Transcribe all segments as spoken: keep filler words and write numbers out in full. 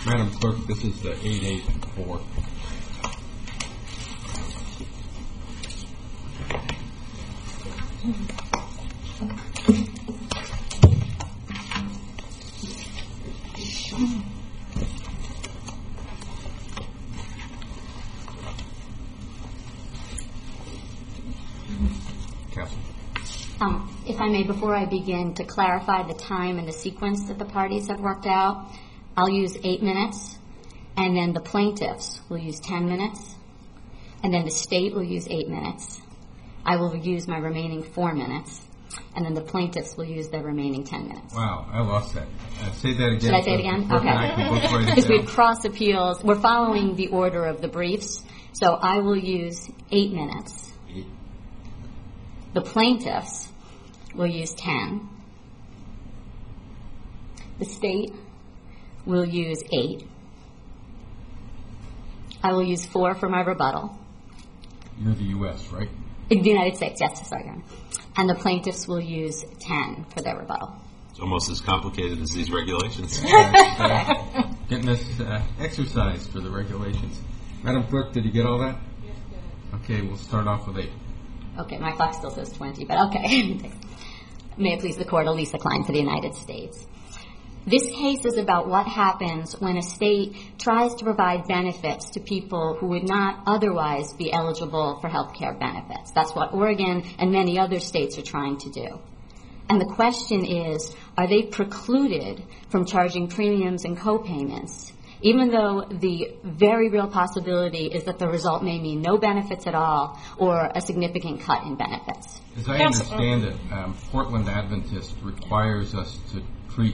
Madam Clerk, this is the eight eight four. Um, if I may, before I begin, to clarify the time and the sequence that the parties have worked out, I'll use eight minutes, and then the plaintiffs will use ten minutes, and then the state will use eight minutes. I will use my remaining four minutes, and then the plaintiffs will use their remaining ten minutes. Wow, I lost that. Uh, say that again. Should I say it again? Okay. Because we have cross appeals. We're following the order of the briefs, so I will use eight minutes. Eight. The plaintiffs will use ten. The state will use eight. I will use four for my rebuttal. You're the U S, right? In the United States, yes, sorry. And the plaintiffs will use ten for their rebuttal. It's almost as complicated as these regulations. uh, uh, getting this uh, exercise for the regulations. Madam Clerk, did you get all that? Yes, good. Okay, we'll start off with eight. Okay, my clock still says twenty, but okay. May it please the Court, Elisa Klein for the United States. This case is about what happens when a state tries to provide benefits to people who would not otherwise be eligible for health care benefits. That's what Oregon and many other states are trying to do. And the question is, are they precluded from charging premiums and co-payments, even though the very real possibility is that the result may mean no benefits at all or a significant cut in benefits? As I understand it, um, Portland Adventist requires us to treat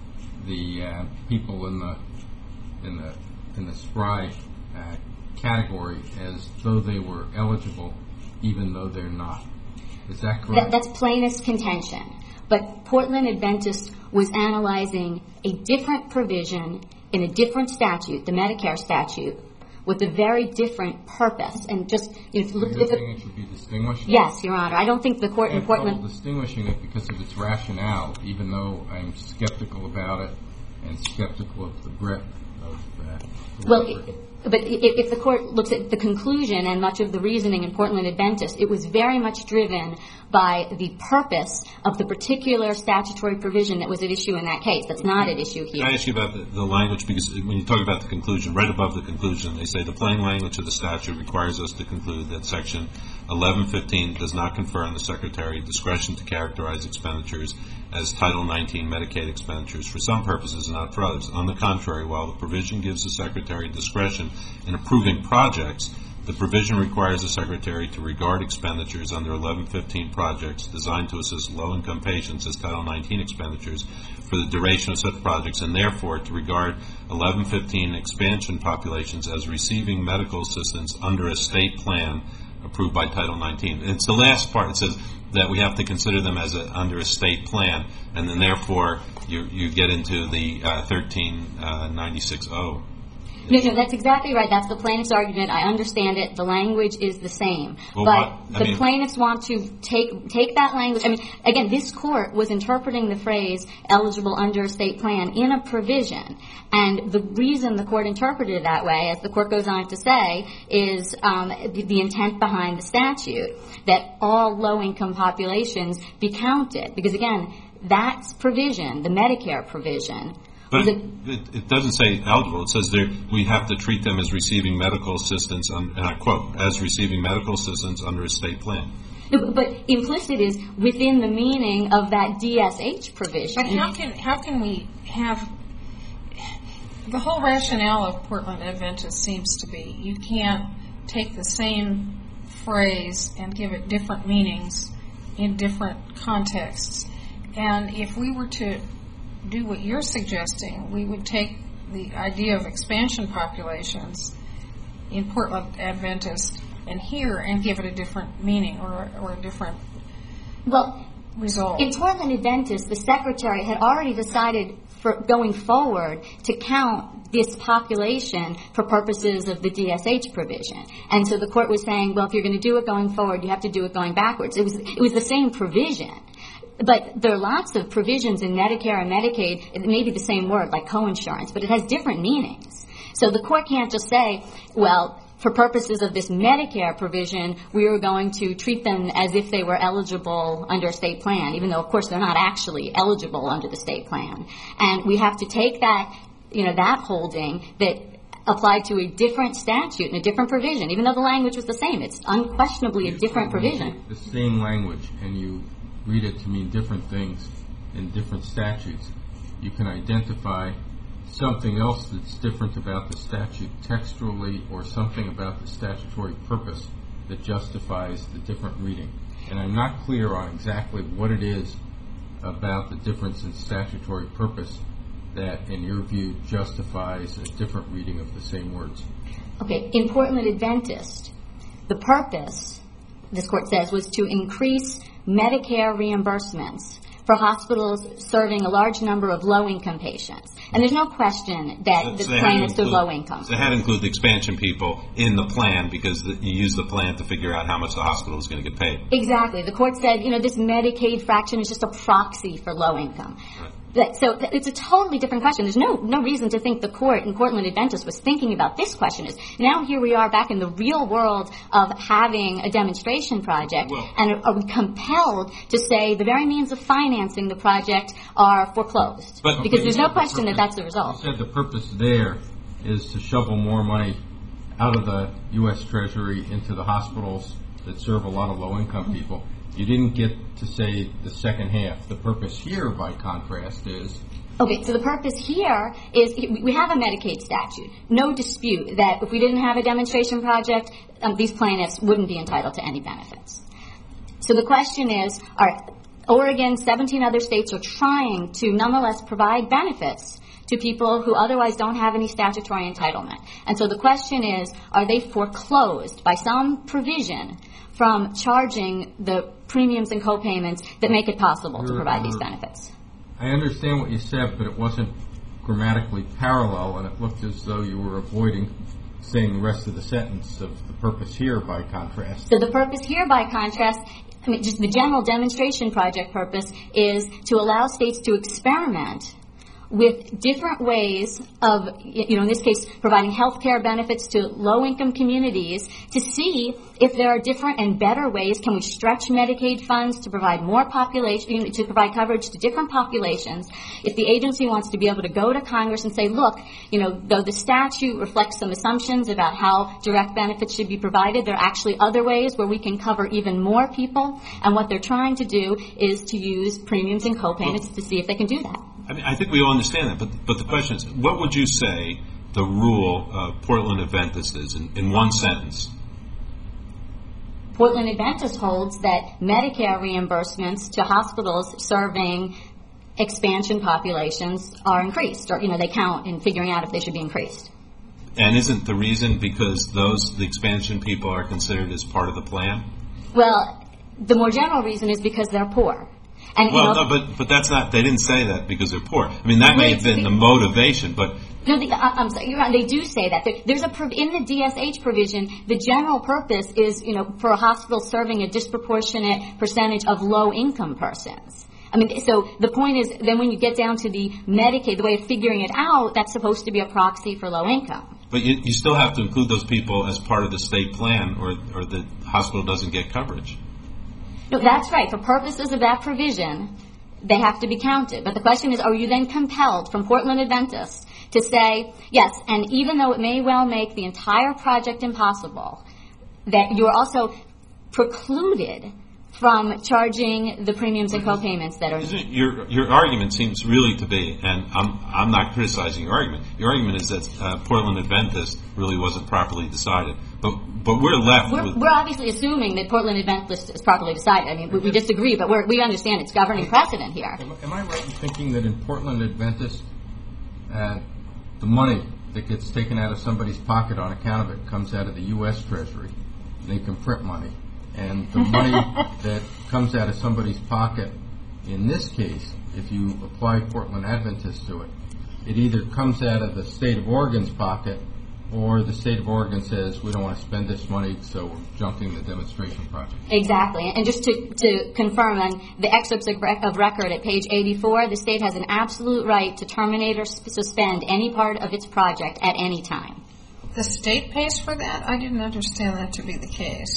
the uh, people in the in the in the SPRI uh, category as though they were eligible, even though they're not. Is that correct? That, that's plaintiff's contention. But Portland Adventist was analyzing a different provision in a different statute, the Medicare statute, with a very different purpose. And just you know, so look you're at the, saying it should be distinguished? Yes, Your Honor. I don't think the court I have in Portland trouble distinguishing it because of its rationale, even though I'm skeptical about it and skeptical of the breadth of uh, the Well, work. it, but if, if the court looks at the conclusion and much of the reasoning in Portland Adventist, it was very much driven by the purpose of the particular statutory provision that was at issue in that case. That's not at issue here. Can I ask you about the, the language? Because when you talk about the conclusion, right above the conclusion, they say the plain language of the statute requires us to conclude that Section eleven fifteen does not confer on the Secretary discretion to characterize expenditures as Title nineteen Medicaid expenditures for some purposes and not for others. On the contrary, while the provision gives the Secretary discretion in approving projects, the provision requires the Secretary to regard expenditures under eleven fifteen projects designed to assist low-income patients as Title nineteen expenditures for the duration of such projects, and therefore to regard eleven fifteen expansion populations as receiving medical assistance under a state plan approved by Title nineteen. It's the last part. It says that we have to consider them as a, under a state plan, and then therefore you, you get into the uh, thirteen ninety-six oh. No, no, that's exactly right. That's the plaintiff's argument. I understand it. The language is the same. Well, but what, the mean, plaintiffs want to take take that language. I mean, again, this court was interpreting the phrase eligible under a state plan in a provision. And the reason the court interpreted it that way, as the court goes on to say, is um, the, the intent behind the statute, that all low-income populations be counted. Because, again, that's provision, the Medicare provision. But it, it, it doesn't say eligible. It says there we have to treat them as receiving medical assistance, on, and I quote, as receiving medical assistance under a state plan. No, but implicit is within the meaning of that D S H provision. But how can how can we have the whole rationale of Portland Adventist seems to be you can't take the same phrase and give it different meanings in different contexts. And if we were to do what you're suggesting, we would take the idea of expansion populations in Portland Adventist and here and give it a different meaning or, or a different well, result. In Portland Adventist, the Secretary had already decided for going forward to count this population for purposes of the D S H provision. And so the court was saying, well, if you're going to do it going forward, you have to do it going backwards. It was, it was the same provision. But there are lots of provisions in Medicare and Medicaid, it may be the same word, like coinsurance, but it has different meanings. So the court can't just say, well, for purposes of this Medicare provision, we are going to treat them as if they were eligible under a state plan, even though, of course, they're not actually eligible under the state plan. And we have to take that, you know, that holding that applied to a different statute and a different provision, even though the language was the same. It's unquestionably a different provision. The same language, and you read it to mean different things in different statutes. You can identify something else that's different about the statute textually or something about the statutory purpose that justifies the different reading. And I'm not clear on exactly what it is about the difference in statutory purpose that, in your view, justifies a different reading of the same words. Okay, in Portland Adventist, the purpose, this court says, was to increase Medicare reimbursements for hospitals serving a large number of low-income patients. And there's no question that the so plaintiffs are include, low-income. So they had to include the expansion people in the plan because the, you use the plan to figure out how much the hospital is going to get paid. Exactly. The court said, you know, this Medicaid fraction is just a proxy for low-income. Right. That, so th- it's a totally different question. There's no no reason to think the court in Portland Adventist was thinking about this question. Is now here we are back in the real world of having a demonstration project, well, and are, are we compelled to say the very means of financing the project are foreclosed? But, because okay, there's no the question purpose, that that's the result. You said the purpose there is to shovel more money out of the U S Treasury into the hospitals that serve a lot of low-income people. You didn't get to say the second half. The purpose here, by contrast, is... Okay, so the purpose here is we have a Medicaid statute. No dispute that if we didn't have a demonstration project, um, these plaintiffs wouldn't be entitled to any benefits. So the question is, are Oregon, seventeen other states are trying to nonetheless provide benefits to people who otherwise don't have any statutory entitlement. And so the question is, are they foreclosed by some provision from charging the premiums and co-payments that make it possible to provide these benefits? I understand what you said, but it wasn't grammatically parallel, and it looked as though you were avoiding saying the rest of the sentence of the purpose here, by contrast. So the purpose here, by contrast, I mean, just the general demonstration project purpose is to allow states to experiment with different ways of, you know, in this case, providing health care benefits to low-income communities to see if there are different and better ways. Can we stretch Medicaid funds to provide more population, to provide coverage to different populations? If the agency wants to be able to go to Congress and say, look, you know, though the statute reflects some assumptions about how direct benefits should be provided, there are actually other ways where we can cover even more people. And what they're trying to do is to use premiums and co-payments to see if they can do that. I mean, I think we all understand that, but but the question is, what would you say the rule of Portland Adventist is in, in one sentence? Portland Adventist holds that Medicare reimbursements to hospitals serving expansion populations are increased, or, you know, they count in figuring out if they should be increased. And isn't the reason because those, the expansion people are considered as part of the plan? Well, the more general reason is because they're poor. And, well, you know, no, but but that's not. They didn't say that because they're poor. I mean, that may have been the motivation, but no, the, I, I'm sorry, you're right. They do say that. There, there's a prov- in the D S H provision. The general purpose is, you know, for a hospital serving a disproportionate percentage of low-income persons. I mean, so the point is, then when you get down to the Medicaid, the way of figuring it out, that's supposed to be a proxy for low income. But you, you still have to include those people as part of the state plan, or or the hospital doesn't get coverage. No, that's right. For purposes of that provision, they have to be counted. But the question is, are you then compelled from Portland Adventist to say, yes, and even though it may well make the entire project impossible, that you're also precluded from charging the premiums and co-payments that are... Your your argument seems really to be, and I'm I'm not criticizing your argument, your argument is that uh, Portland Adventist really wasn't properly decided. But but we're left we're, with... We're obviously assuming that Portland Adventist is properly decided. I mean, we, we disagree, but we're, we understand it's governing precedent here. Am, am I right in thinking that in Portland Adventist, uh, the money that gets taken out of somebody's pocket on account of it comes out of the U S Treasury? They can print money. And the money that comes out of somebody's pocket, in this case, if you apply Portland Adventist to it, it either comes out of the state of Oregon's pocket or the state of Oregon says we don't want to spend this money, so we're junking the demonstration project. Exactly. And just to, to confirm, on the excerpts of, rec- of record at page eighty-four, the state has an absolute right to terminate or s- suspend any part of its project at any time. The state pays for that? I didn't understand that to be the case.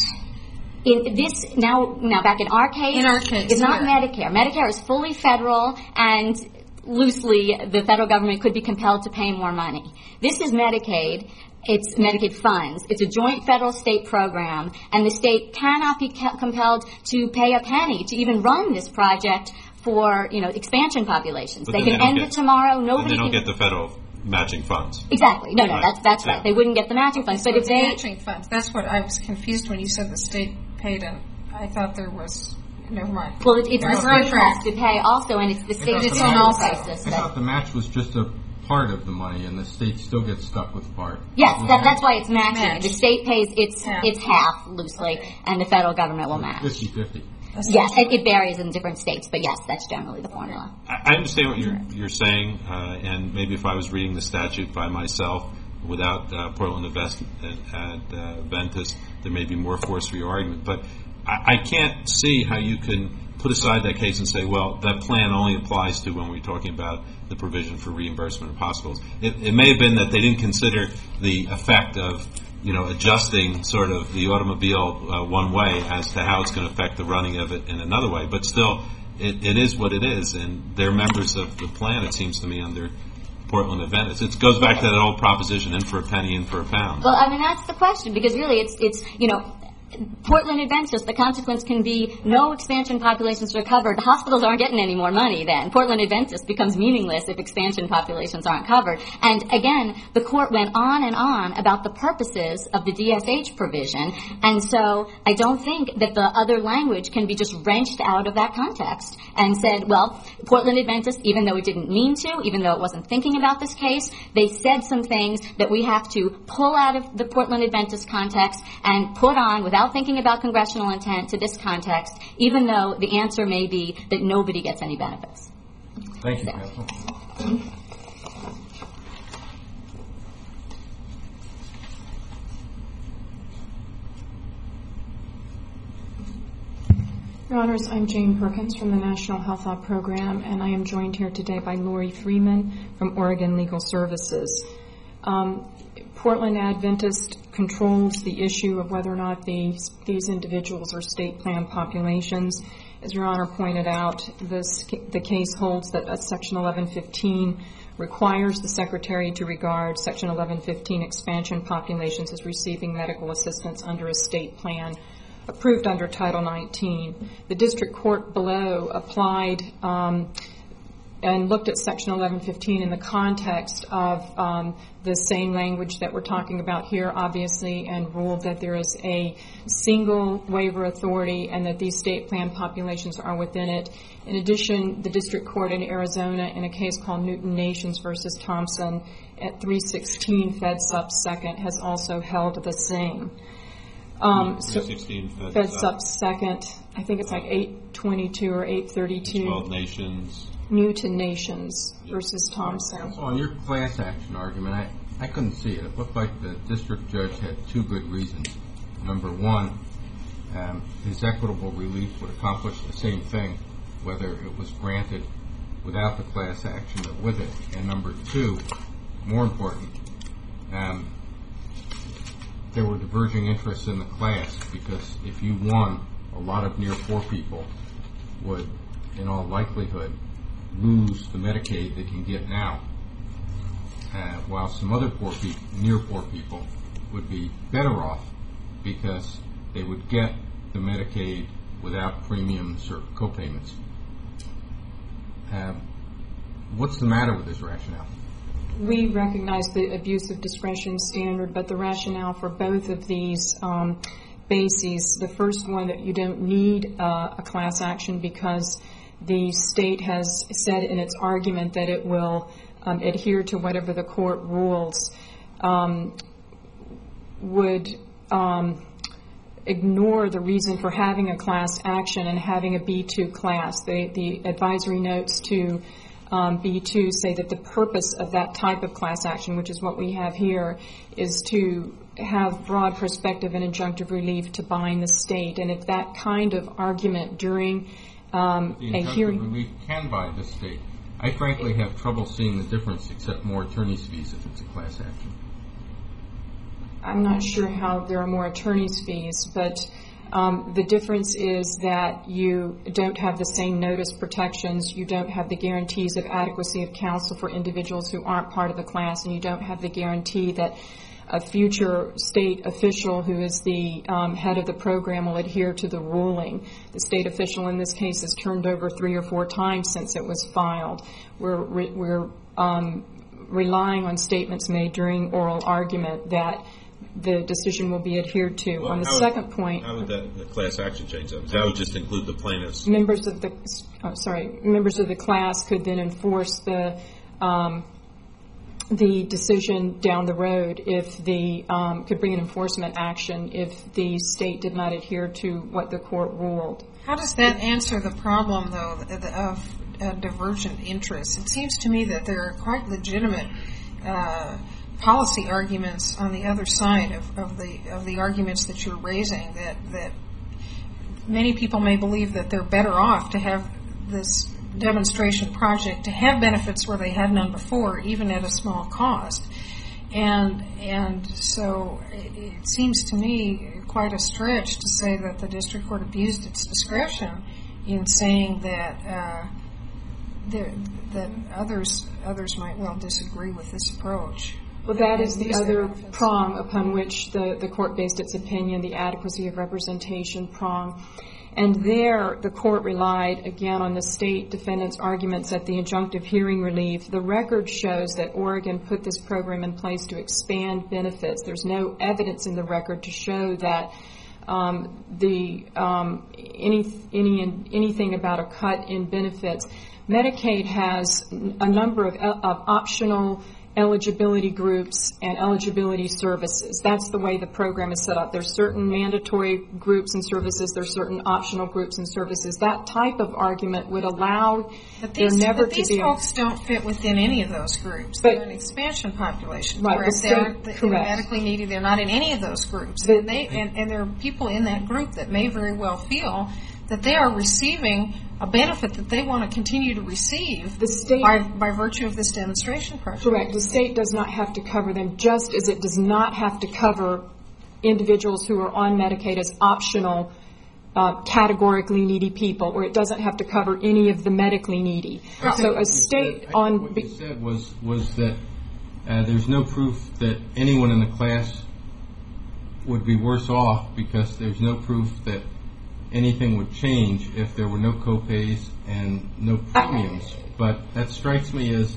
In this now, now back in our case, In our case, it's not yeah. Medicare. Medicare is fully federal, and loosely, the federal government could be compelled to pay more money. This is Medicaid. It's Medicaid funds. It's a joint federal-state program, and the state cannot be ca- compelled to pay a penny to even run this project for, you know, expansion populations. But They then can they don't end get- it tomorrow. And Nobody they don't can. get the federal matching funds. Exactly. No, no, Right. that's that's Yeah. right. They wouldn't get the matching funds. But if It's they, matching funds. That's what I was confused when you said the state paid, and I thought there was, never mind. well, it, it's the Right. state Right. has to pay also, and it's the I state thought that's the on match- all also. basis. I But thought the match was just a part of the money, and the state still gets stuck with part. yes, that, that's why it's matching. Match. The state pays its Yeah. its half loosely, Okay. and the federal government will match. fifty-fifty. Yes, it, it varies in different states, but yes, that's generally the formula. I I understand what you're, you're saying, uh, and maybe if I was reading the statute by myself without uh, Portland Invest and uh, Ventus, there may be more force for your argument. But I, I can't see how you can put aside that case and say, well, that plan only applies to when we're talking about the provision for reimbursement of hospitals. It, it may have been that they didn't consider the effect of, you know, adjusting sort of the automobile uh, one way as to how it's going to affect the running of it in another way. But still, it, it is what it is, and they're members of the plan, it seems to me, under Portland Adventist. It goes back to that old proposition, in for a penny, in for a pound. Well, I mean, that's the question, because really it's, it's you know, Portland Adventist, the consequence can be no expansion populations are covered. The hospitals aren't getting any more money then. Portland Adventist becomes meaningless if expansion populations aren't covered. And again, the court went on and on about the purposes of the D S H provision. And so I don't think that the other language can be just wrenched out of that context and said, well, Portland Adventist, even though it didn't mean to, even though it wasn't thinking about this case, they said some things that we have to pull out of the Portland Adventist context and put on without thinking about congressional intent to this context, even though the answer may be that nobody gets any benefits. Thank you, counsel. Your Honors, I'm Jane Perkins from the National Health Law Program, and I am joined here today by Lori Freeman from Oregon Legal Services. Um, Portland Adventist controls the issue of whether or not these, these individuals are state plan populations. As Your Honor pointed out, this, the case holds that uh, Section eleven fifteen requires the Secretary to regard Section eleven fifteen expansion populations as receiving medical assistance under a state plan approved under Title nineteen. The district court below applied um, and looked at Section eleven fifteen in the context of um, the same language that we're talking about here, obviously, and ruled that there is a single waiver authority and that these state plan populations are within it. In addition, the district court in Arizona, in a case called Newton Nations versus Thompson at three sixteen Fed Sup Second, has also held the same. Um, so sixteen Fed, Fed Sup Second, I think it's like eight twenty-two or eight thirty-two. twelve nations. Newton Nations versus Thompson. Counsel, on your class action argument, I, I couldn't see it. It looked like the district judge had two good reasons. Number one, um, his equitable relief would accomplish the same thing, whether it was granted without the class action or with it. And number two, more important, um, there were diverging interests in the class, because if you won, a lot of near poor people would, in all likelihood, lose the Medicaid they can get now, uh, while some other poor people, near poor people would be better off because they would get the Medicaid without premiums or copayments. Uh, what's the matter with this rationale? We recognize the abuse of discretion standard, but the rationale for both of these um, bases, the first one, that you don't need uh, a class action because the state has said in its argument that it will um, adhere to whatever the court rules, um, would um, ignore the reason for having a class action and having a B two class. The, the advisory notes to um, B two say that the purpose of that type of class action, which is what we have here, is to have broad prospective and injunctive relief to bind the state. And if that kind of argument during um, the a hearing... injunctive relief can bind the state. I frankly have trouble seeing the difference except more attorney's fees if it's a class action. I'm not sure how there are more attorney's fees, but um, the difference is that you don't have the same notice protections, you don't have the guarantees of adequacy of counsel for individuals who aren't part of the class, and you don't have the guarantee that a future state official who is the um, head of the program will adhere to the ruling. The state official in this case has turned over three or four times since it was filed. We're, re- we're um, relying on statements made during oral argument that the decision will be adhered to. Well, on the how second would, point, how would that the class action change that? That would just include the plaintiffs. Members of the oh, sorry, members of the class could then enforce the um, the decision down the road if the um, could bring an enforcement action if the state did not adhere to what the court ruled. How does that answer the problem, though, of uh, divergent interests? It seems to me that there are quite legitimate uh, policy arguments on the other side of, of the of the arguments that you're raising. That that many people may believe that they're better off to have this demonstration project to have benefits where they had none before, even at a small cost. And and so it, it seems to me quite a stretch to say that the district court abused its discretion in saying that uh, there, that others others might well disagree with this approach. Well, that is the other prong upon which the, the court based its opinion, the adequacy of representation prong. And there, the court relied, again, on the state defendants' arguments at the injunctive hearing relief. The record shows that Oregon put this program in place to expand benefits. There's no evidence in the record to show that um, the um, any any anything about a cut in benefits. Medicaid has a number of, of optional eligibility groups and eligibility services. That's the way the program is set up. There's certain mandatory groups and services. There's certain optional groups and services. That type of argument would allow but these, there never but to these be folks a, don't fit within any of those groups. But, they're an expansion population. Right, Whereas the they're, state, they're correct. medically needy. They're not in any of those groups. The, and, they, and, and there are people in that group that may very well feel that they are receiving a benefit that they want to continue to receive the state, by, by virtue of this demonstration project. Correct. The state does not have to cover them, just as it does not have to cover individuals who are on Medicaid as optional uh, categorically needy people, or it doesn't have to cover any of the medically needy. I So a what state said, on... What you said was, was that uh, there's no proof that anyone in the class would be worse off because there's no proof that anything would change if there were no co-pays and no premiums. But that strikes me as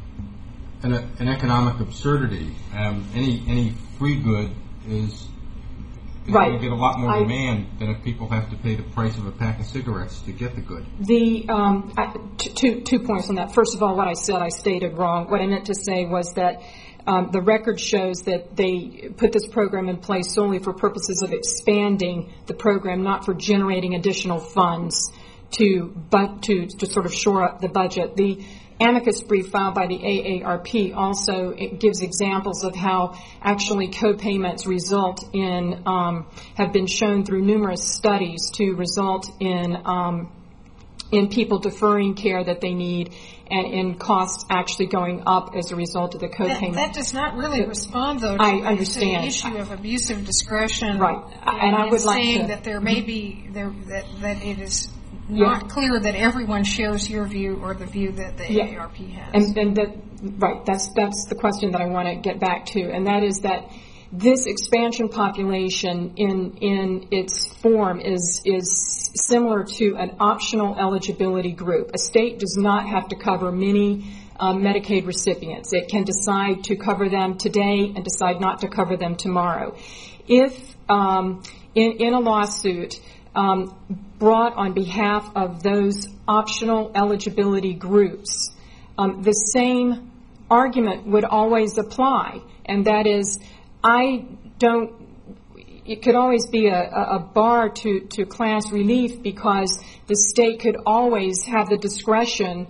an, an economic absurdity. Um, any any free good is, is Right. going to get a lot more I- demand than if people have to pay the price of a pack of cigarettes to get the good. The um, I, t- two two points on that. First of all, what I said I stated wrong. What I meant to say was that um, the record shows that they put this program in place solely for purposes of expanding the program, not for generating additional funds to but to to sort of shore up the budget. The amicus brief filed by the A A R P also it gives examples of how actually co-payments result in um, have been shown through numerous studies to result in um, in people deferring care that they need and in costs actually going up as a result of the That, co-payment. that does not really respond, though, to, I the- understand. to the issue of abusive discretion. Right. And I would like saying to- that there may be there that that it is Yeah. not clear that everyone shares your view or the view that the Yeah. A A R P has. And, and that, right, that's that's the question that I want to get back to, and that is that this expansion population in in its form is is similar to an optional eligibility group. A state does not have to cover many um, Medicaid recipients. It can decide to cover them today and decide not to cover them tomorrow. If um, in in a lawsuit um, brought on behalf of those optional eligibility groups, um, the same argument would always apply, and that is, I don't, it could always be a, a bar to, to class relief because the state could always have the discretion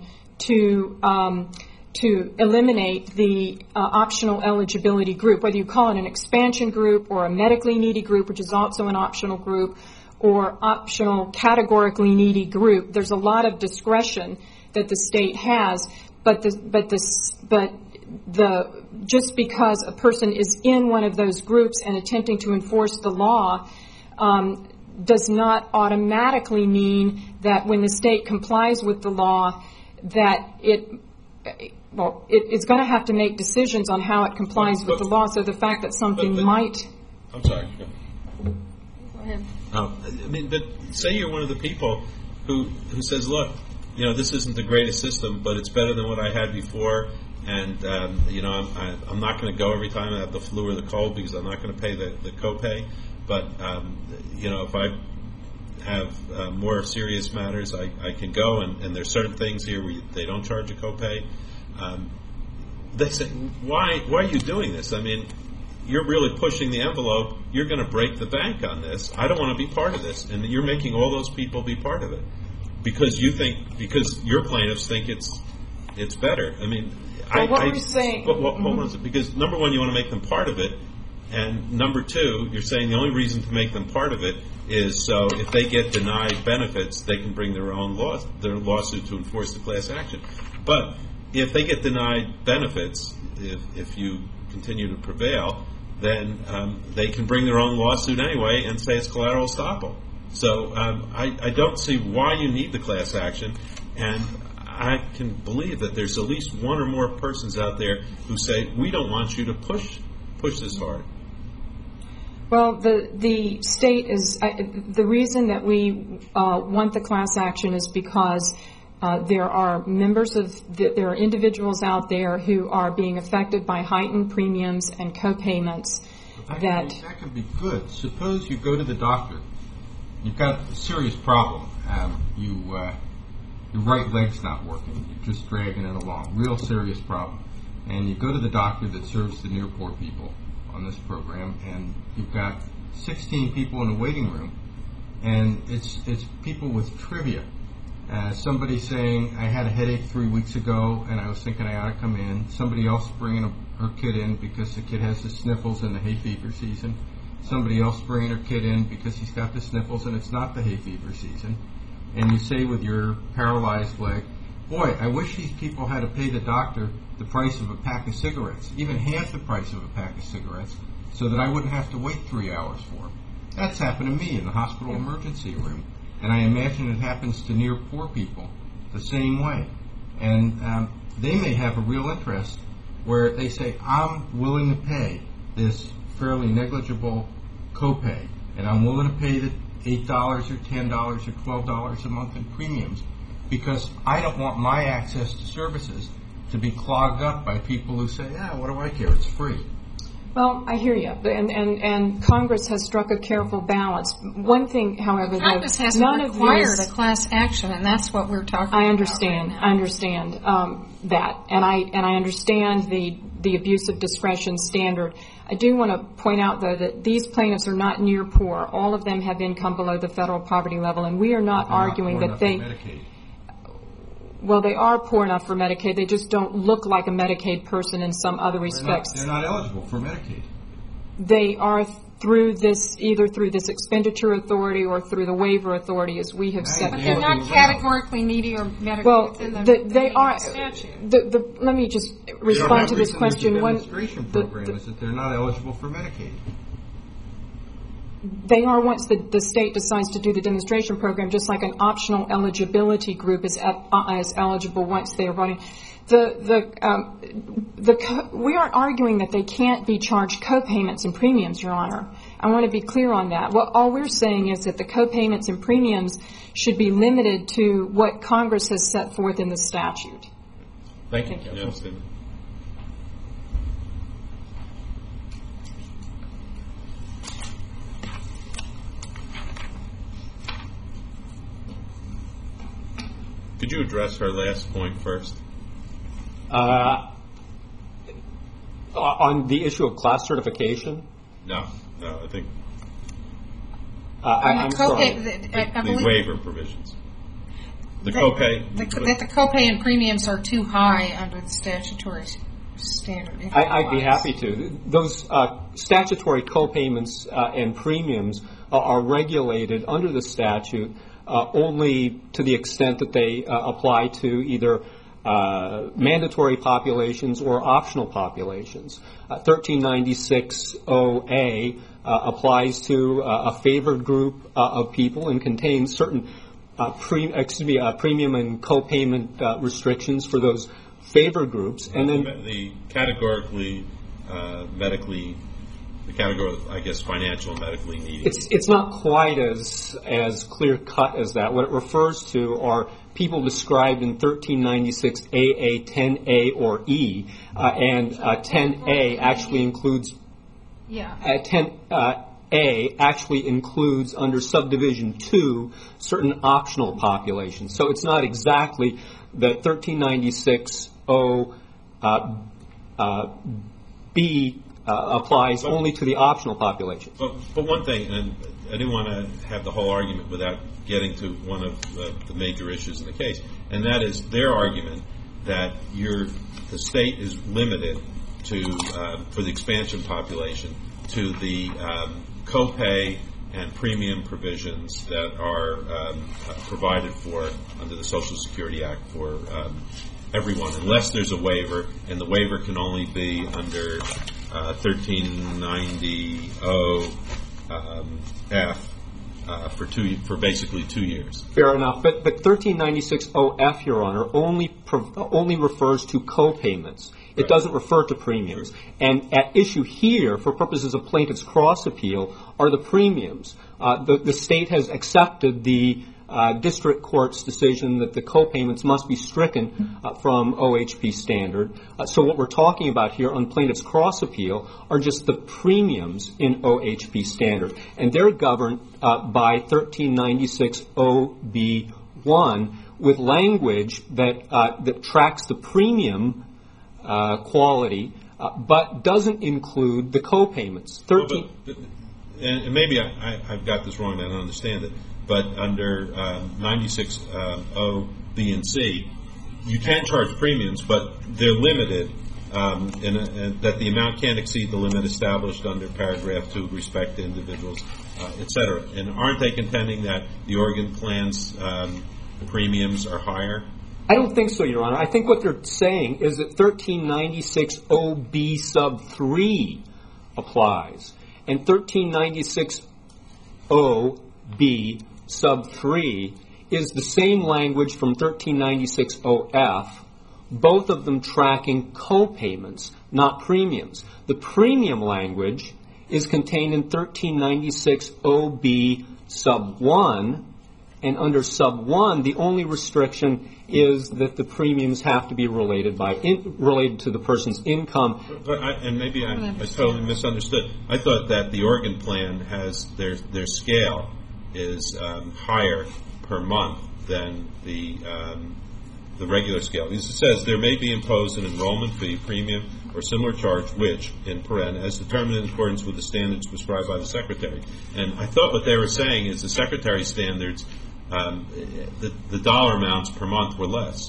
to um, to eliminate the uh, optional eligibility group, whether you call it an expansion group or a medically needy group, which is also an optional group, or optional categorically needy group. There's a lot of discretion that the state has, but the but the but the just because a person is in one of those groups and attempting to enforce the law um, does not automatically mean that when the state complies with the law that it well it, it's going to have to make decisions on how it complies but, with but, the law. So the fact that something but, but, might I'm sorry. Go ahead. Um, I mean, but say you're one of the people who who says, look, you know, this isn't the greatest system, but it's better than what I had before, and um, you know, I'm, I, I'm not going to go every time I have the flu or the cold because I'm not going to pay the, the copay. But um, you know, if I have uh, more serious matters, I, I can go, and, and there's certain things here where they don't charge a copay. Um, they say, why why are you doing this? I mean, you're really pushing the envelope. You're going to break the bank on this. I don't want to be part of this, and you're making all those people be part of it because you think because your plaintiffs think it's it's better. I mean, well, I, what I, we're saying. But, well, hold on, because number one, you want to make them part of it, and number two, you're saying the only reason to make them part of it is so if they get denied benefits, they can bring their own law, their lawsuit to enforce the class action. But if they get denied benefits, if if you continue to prevail, then um, they can bring their own lawsuit anyway and say it's collateral estoppel. So um, I, I don't see why you need the class action, and I can believe that there's at least one or more persons out there who say we don't want you to push push this hard. Well, the the state is uh, the reason that we uh, want the class action is because uh, there are members of the, there are individuals out there who are being affected by heightened premiums and co-payments. That That could be, that could be good. Suppose you go to the doctor. You've got a serious problem. Um, you uh, your right leg's not working. You're just dragging it along. Real serious problem. And you go to the doctor that serves the near poor people on this program, and you've got sixteen people in a waiting room, and it's it's people with trivia. Uh, somebody saying, I had a headache three weeks ago, and I was thinking I ought to come in. Somebody else bringing a, her kid in because the kid has the sniffles in the hay fever season. Somebody else bringing her kid in because he's got the sniffles and it's not the hay fever season. And you say with your paralyzed leg, boy, I wish these people had to pay the doctor the price of a pack of cigarettes, even half the price of a pack of cigarettes, so that I wouldn't have to wait three hours for them. That's happened to me in the hospital emergency room. And I imagine it happens to near poor people the same way. And um, they may have a real interest where they say, I'm willing to pay this fairly negligible copay, and I'm willing to pay the eight dollars or ten dollars or twelve dollars a month in premiums because I don't want my access to services to be clogged up by people who say, yeah, what do I care, it's free. Well, I hear you, and, and, and Congress has struck a careful balance. One thing, however, Congress though, hasn't none required of these, a class action, and that's what we're talking I understand. about right now. I understand um, that, and I and I understand the the abuse of discretion standard. I do want to point out, though, that these plaintiffs are not near poor. All of them have income below the federal poverty level, and we are not They're arguing not that poor they. enough for Medicaid. Well, they are poor enough for Medicaid. They just don't look like a Medicaid person in some other respects. They're not, they're not eligible for Medicaid. They are through this, either through this expenditure authority or through the waiver authority, as we have set But Yeah, they're forth. not yeah. categorically needy or medically Well, within the, the, they the are. statute. The, the, let me just respond to this question. The One, demonstration the, program the, is that they're not eligible for Medicaid. they are once the, the state decides to do the demonstration program, just like an optional eligibility group is, uh, is eligible once they are running. The the um, the co- we aren't arguing that they can't be charged co-payments and premiums, Your Honor. I want to be clear on that. What all we're saying is that the co-payments and premiums should be limited to what Congress has set forth in the statute. Thank you. Thank you. Yes, David. Could you address her last point first? Uh, on the issue of class certification, No, no, I think uh, I, On I'm the sorry. copay, the, I, I the believe waiver provisions. The that- copay. the- That the copay and premiums are too high under the statutory standard. if it I, I'd be applies. happy to. Those uh, statutory copayments uh, and premiums uh, are regulated under the statute uh, only to the extent that they uh, apply to either uh, mandatory populations or optional populations. Uh, thirteen ninety-six O A uh, applies to uh, a favored group uh, of people and contains certain uh, pre- excuse me, uh, premium and copayment uh, restrictions for those favored groups, and then the categorically uh, medically, the category, I guess, financial and medically needy. it's it's not quite as as clear cut as that. What it refers to are people described in thirteen ninety-six A A, ten A, or E, uh, and uh, ten A actually includes Yeah. uh, ten uh, A actually includes under subdivision two certain optional populations. So it's not exactly that thirteen ninety-six O uh, uh, B uh, applies only to the optional populations. But, but one thing, and I didn't want to have the whole argument without getting to one of the, the major issues in the case, and that is their argument that you're, the state is limited to, uh, for the expansion population, to the um, copay and premium provisions that are um, uh, provided for under the Social Security Act for um, everyone, unless there's a waiver, and the waiver can only be under uh, thirteen ninety O um, F uh, for two for basically two years. Fair enough, but but thirteen ninety-six O F, Your Honor, only pro- only refers to co-payments. It Right. doesn't refer to premiums. And at issue here, for purposes of plaintiff's cross appeal, are the premiums. Uh, the, the state has accepted the uh, district court's decision that the co-payments must be stricken uh, from O H P standard. Uh, so what we're talking about here on plaintiff's cross appeal are just the premiums in O H P standard. And they're governed uh, by thirteen ninety-six O B one with language that, uh, that tracks the premium uh, quality, uh, but doesn't include the co-payments. thirteen Well, but, and, and maybe I, I, I've got this wrong, I don't understand it, but under um, ninety-six um, O, B, and C, you can charge premiums, but they're limited um, in, a, in that the amount can't exceed the limit established under paragraph two, respect to individuals, uh, et cetera. And aren't they contending that the Oregon plan's um, premiums are higher? I don't think so, Your Honor. I think what they're saying is that thirteen ninety-six O B sub three applies, and thirteen ninety-six O B sub three is the same language from thirteen ninety-six O F, both of them tracking co-payments, not premiums. The premium language is contained in thirteen ninety-six O B sub one, and under sub one, the only restriction is that the premiums have to be related by in, related to the person's income. But I, and maybe I, I totally misunderstood. I thought that the Oregon plan has their their scale is um, higher per month than the um, the regular scale. Because it says there may be imposed an enrollment fee, premium, or similar charge, which, in paren, as determined in accordance with the standards prescribed by the Secretary. And I thought what they were saying is the Secretary standards, um, the, the dollar amounts per month were less.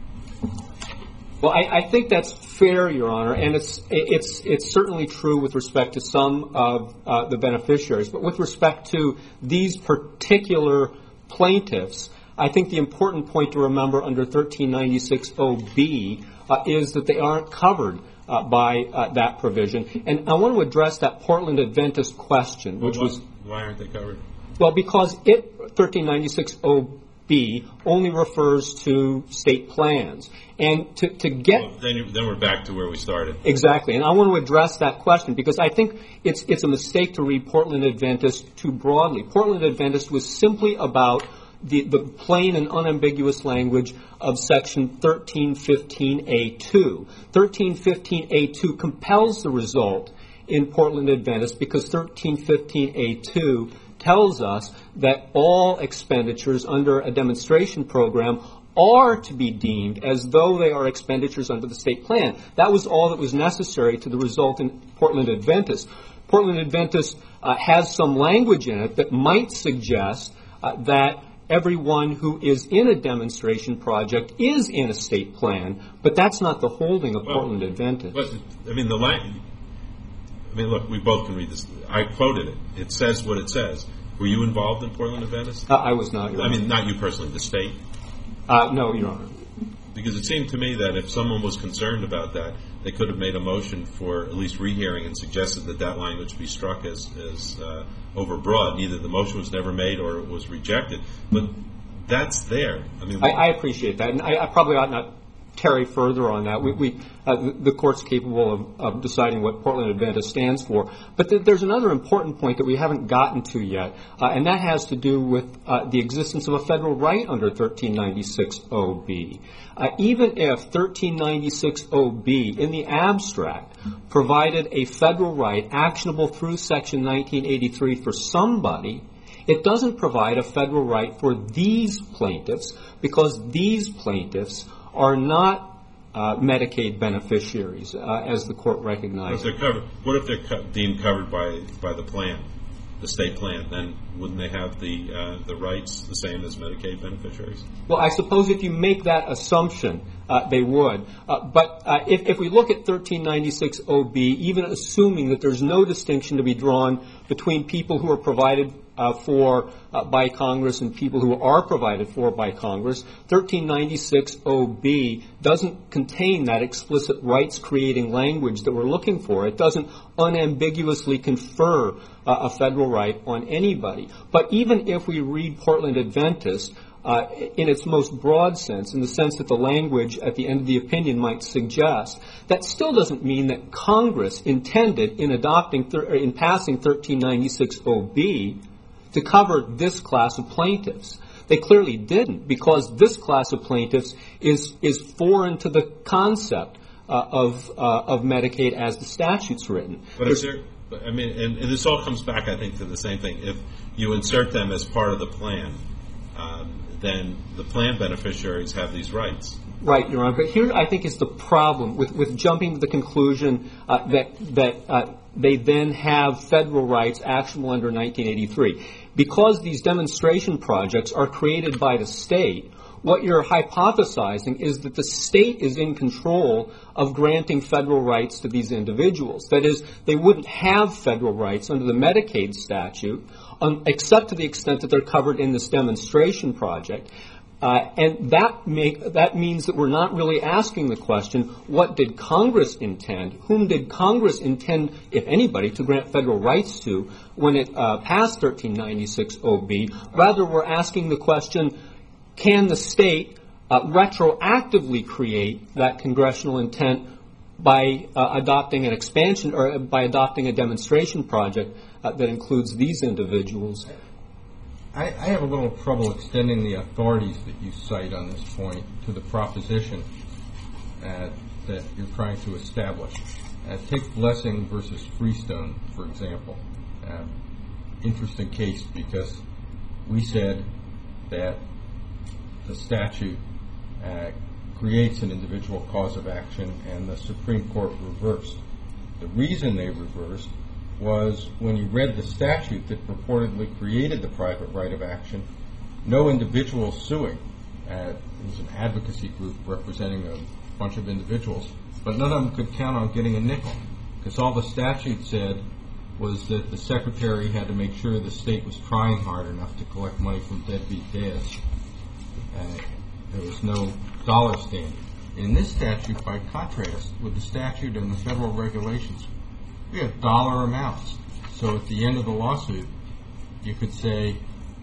Well, I, I think that's fair, Your Honor, and it's it's it's certainly true with respect to some of uh, the beneficiaries. But with respect to these particular plaintiffs, I think the important point to remember under thirteen ninety-six O B uh, is that they aren't covered uh, by uh, that provision. And I want to address that Portland Adventist question, which Well, was, why aren't they covered? well, because it, thirteen ninety-six O B, only refers to state plans. And to, to get... Well, then, you, then we're back to where we started. Exactly, and I want to address that question because I think it's it's a mistake to read Portland Adventist too broadly. Portland Adventist was simply about the, the plain and unambiguous language of Section thirteen fifteen A two. thirteen fifteen A two compels the result in Portland Adventist because thirteen fifteen A two tells us that all expenditures under a demonstration program are to be deemed as though they are expenditures under the state plan. That was all that was necessary to the result in Portland Adventist. Portland Adventist uh, has some language in it that might suggest uh, that everyone who is in a demonstration project is in a state plan, but that's not the holding of Well, Portland Adventist. But, I mean, the line, I mean, look, we both can read this. I quoted it. It says what it says. Were you involved in Portland Adventist? Uh, I was not, Your I Honor. mean, not you personally, the state. Uh, no, Your Honor. Because it seemed to me that if someone was concerned about that, they could have made a motion for at least rehearing and suggested that that language be struck as, as uh, overbroad. Either the motion was never made or it was rejected. But that's there. I mean, I, I appreciate that, and I, I probably ought not tarry further on that. We, we uh, the, the court's capable of, of deciding what Portland Adventist stands for. But th- there's another important point that we haven't gotten to yet, uh, and that has to do with uh, the existence of a federal right under thirteen ninety-six O B. Uh, even if thirteen ninety-six O B in the abstract provided a federal right actionable through Section nineteen eighty-three for somebody, it doesn't provide a federal right for these plaintiffs, because these plaintiffs are not uh, Medicaid beneficiaries, uh, as the court what if recognized. they're covered? What if they're co- deemed covered by by the plan, the state plan? Then wouldn't they have the uh, the rights the same as Medicaid beneficiaries? Well, I suppose if you make that assumption, uh, they would. Uh, but uh, if, if we look at thirteen ninety-six O B, even assuming that there's no distinction to be drawn between people who are provided uh, for uh, by Congress and people who are provided for by Congress, thirteen ninety-six O B doesn't contain that explicit rights-creating language that we're looking for. It doesn't unambiguously confer uh, a federal right on anybody. But even if we read Portland Adventist uh, in its most broad sense, in the sense that the language at the end of the opinion might suggest, that still doesn't mean that Congress intended in adopting, thir- in passing thirteen ninety-six O B to cover this class of plaintiffs. They clearly didn't, because this class of plaintiffs is is foreign to the concept uh, of uh, of Medicaid as the statute's written. But if they're, but, I mean, and, and this all comes back, I think, to the same thing. If you insert them as part of the plan, um, then the plan beneficiaries have these rights. Right, Your Honor. But here, I think, is the problem with, with jumping to the conclusion uh, that that uh, they then have federal rights actionable under nineteen eighty-three. Because these demonstration projects are created by the state, what you're hypothesizing is that the state is in control of granting federal rights to these individuals. That is, they wouldn't have federal rights under the Medicaid statute, um, except to the extent that they're covered in this demonstration project. Uh, and that make that means that we're not really asking the question, what did Congress intend? Whom did Congress intend, if anybody, to grant federal rights to when it uh, passed thirteen ninety-six O B? Rather, we're asking the question, can the state uh, retroactively create that congressional intent by uh, adopting an expansion or by adopting a demonstration project uh, that includes these individuals? I, I have a little trouble extending the authorities that you cite on this point to the proposition uh, that you're trying to establish. Uh, take Blessing versus Freestone, for example. Uh, interesting case because we said that the statute uh, creates an individual cause of action, and the Supreme Court reversed. The reason they reversed was when you read the statute that purportedly created the private right of action, no individual suing. Uh, it was an advocacy group representing a bunch of individuals, but none of them could count on getting a nickel, because all the statute said was that the secretary had to make sure the state was trying hard enough to collect money from deadbeat dads. Uh, there was no dollar standard. In this statute, by contrast with the statute and the federal regulations, we have dollar amounts. So at the end of the lawsuit, you could say,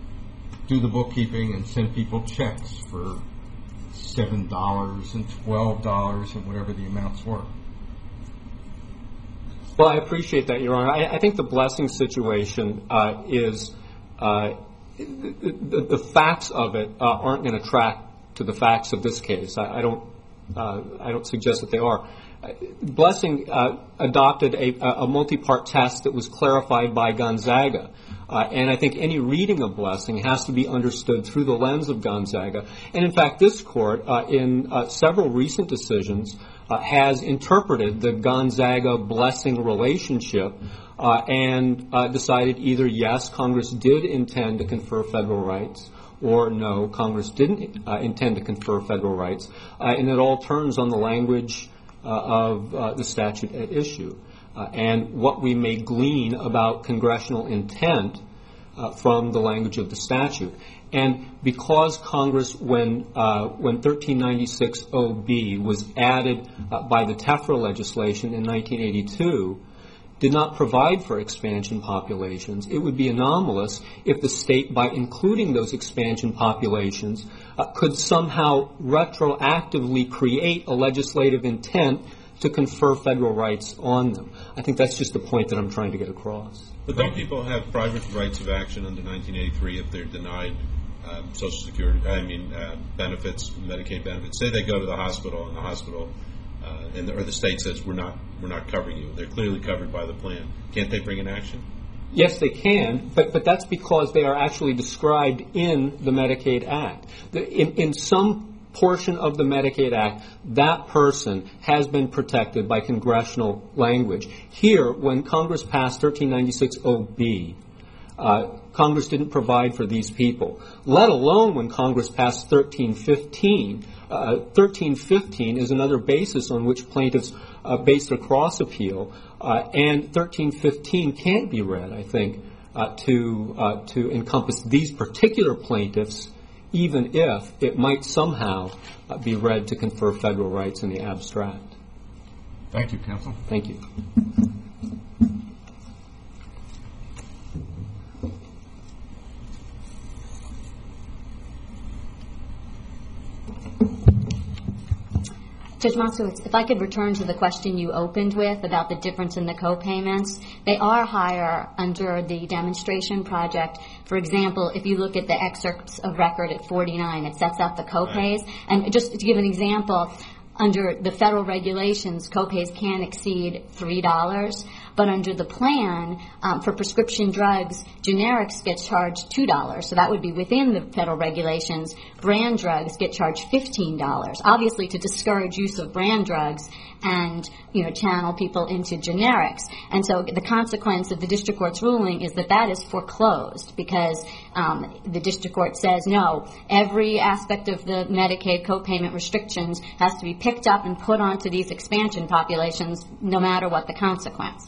do the bookkeeping and send people checks for seven dollars and twelve dollars and whatever the amounts were. Well, I appreciate that, Your Honor. I, I think the Blessing situation uh, is uh, the, the, the facts of it uh, aren't going to track to the facts of this case. I, I don't. Uh, I don't suggest that they are. Blessing uh, adopted a, a multi-part test that was clarified by Gonzaga. Uh, and I think any reading of Blessing has to be understood through the lens of Gonzaga. And in fact, this Court, uh, in uh, several recent decisions, uh, has interpreted the Gonzaga-Blessing relationship uh, and uh, decided either, yes, Congress did intend to confer federal rights, or no, Congress didn't uh, intend to confer federal rights, uh, and it all turns on the language uh, of uh, the statute at issue. Uh, and what we may glean about congressional intent uh, from the language of the statute. And because Congress, when uh, when thirteen ninety-six O B was added uh, by the TEFRA legislation in nineteen eighty-two, did not provide for expansion populations, it would be anomalous if the state, by including those expansion populations, uh, could somehow retroactively create a legislative intent to confer federal rights on them. I think that's just the point that I'm trying to get across. But don't people have private rights of action under nineteen eighty-three if they're denied um, Social Security, I mean, uh, benefits, Medicaid benefits? Say they go to the hospital and the hospital, uh, and the, or the state says, we're not, we're not covering you. They're clearly covered by the plan. Can't they bring an action? Yes, they can, but, but that's because they are actually described in the Medicaid Act. The, in, in some portion of the Medicaid Act, that person has been protected by congressional language. Here, when Congress passed thirteen ninety-six O B, uh, Congress didn't provide for these people, let alone when Congress passed thirteen fifteen. Uh, thirteen fifteen is another basis on which plaintiffs uh, base their cross appeal, uh, and thirteen fifteen can't be read, I think, uh, to uh, to encompass these particular plaintiffs, even if it might somehow uh, be read to confer federal rights in the abstract. Thank you, counsel. Thank you. Judge Moskowitz, if I could return to the question you opened with about the difference in the co-payments. They are higher under the demonstration project. For example, if you look at the excerpts of record at forty-nine, it sets out the co-pays. And just to give an example, under the federal regulations, co-pays can exceed three dollars. But under the plan, um, for prescription drugs, generics get charged two dollars. So that would be within the federal regulations. Brand drugs get charged fifteen dollars, obviously to discourage use of brand drugs and, you know, channel people into generics. And so the consequence of the district court's ruling is that that is foreclosed because um, the district court says, no, every aspect of the Medicaid co-payment restrictions has to be picked up and put onto these expansion populations no matter what the consequence.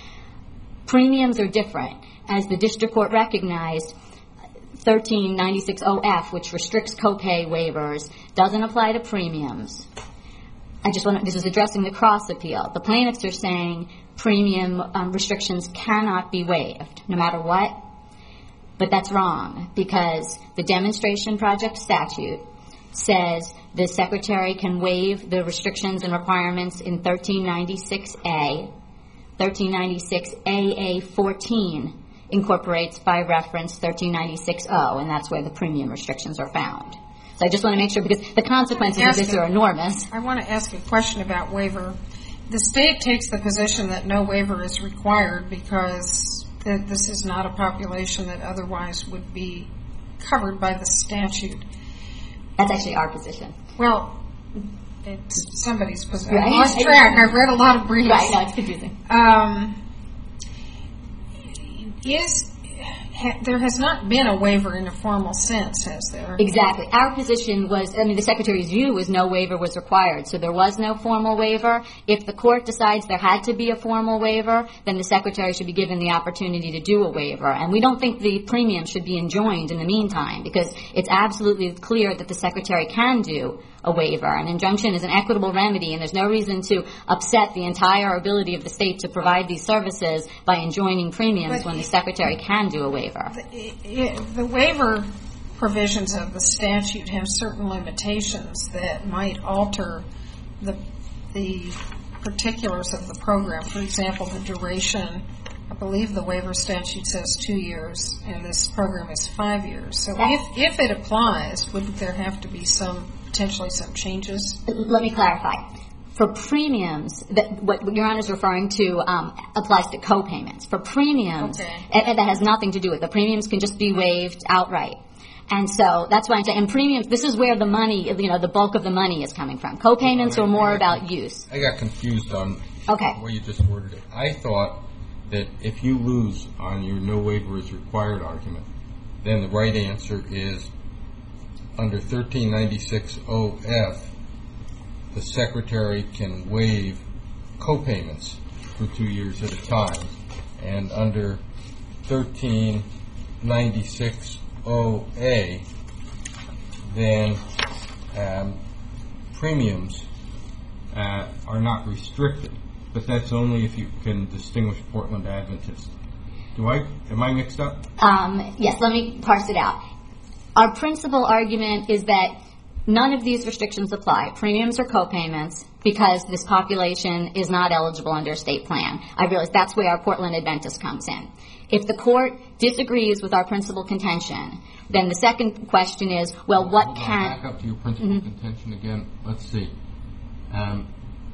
Premiums are different. As the district court recognized, thirteen ninety-six O F, which restricts copay waivers, doesn't apply to premiums. I just want to, this is addressing the cross appeal. The plaintiffs are saying premium um, restrictions cannot be waived, no matter what. But that's wrong, because the demonstration project statute says the secretary can waive the restrictions and requirements in thirteen ninety-six A. thirteen ninety-six A A fourteen incorporates by reference thirteen ninety-six O, and that's where the premium restrictions are found. So I just want to make sure, because the consequences of this are enormous. I want to ask a question about waiver. The state takes the position that no waiver is required because th- this is not a population that otherwise would be covered by the statute. That's actually our position. Well, it's somebody's position. Right. I lost track. I've read a lot of briefs. Right, no, it's confusing. Um, is ha, there has not been a waiver in a formal sense, has there? Exactly. Our position was, I mean, the Secretary's view was no waiver was required, so there was no formal waiver. If the court decides there had to be a formal waiver, then the Secretary should be given the opportunity to do a waiver. And we don't think the premium should be enjoined in the meantime, because it's absolutely clear that the Secretary can do a waiver. An injunction is an equitable remedy, and there's no reason to upset the entire ability of the state to provide these services by enjoining premiums But when the Secretary can do a waiver. The, it, the waiver provisions of the statute have certain limitations that might alter the the particulars of the program. For example, the duration. I believe the waiver statute says two years, and this program is five years. So if, if it applies, wouldn't there have to be some, potentially some changes? Let me clarify. For premiums, that, what Your Honor is referring to um, applies to co-payments. For premiums, Okay. and that has nothing to do with it. The premiums can just be waived outright. And so that's why I'm saying, and premiums, this is where the money, you know, the bulk of the money is coming from. Co-payments are more about use. I got confused on Okay. where you just worded it. I thought that if you lose on your no waiver is required argument, then the right answer is under thirteen ninety-six O F, the Secretary can waive co-payments for two years at a time. And under thirteen ninety-six O A, then um, premiums uh, are not restricted. But that's only if you can distinguish Portland Adventist. Do I, am I mixed up? Um, yes, let me parse it out. Our principal argument is that none of these restrictions apply, premiums or co-payments, because this population is not eligible under a state plan. I realize that's where our Portland Adventist comes in. If the court disagrees with our principal contention, then the second question is, well, what Hold on, can... Back up to your principal mm-hmm. contention again. Let's see. Um,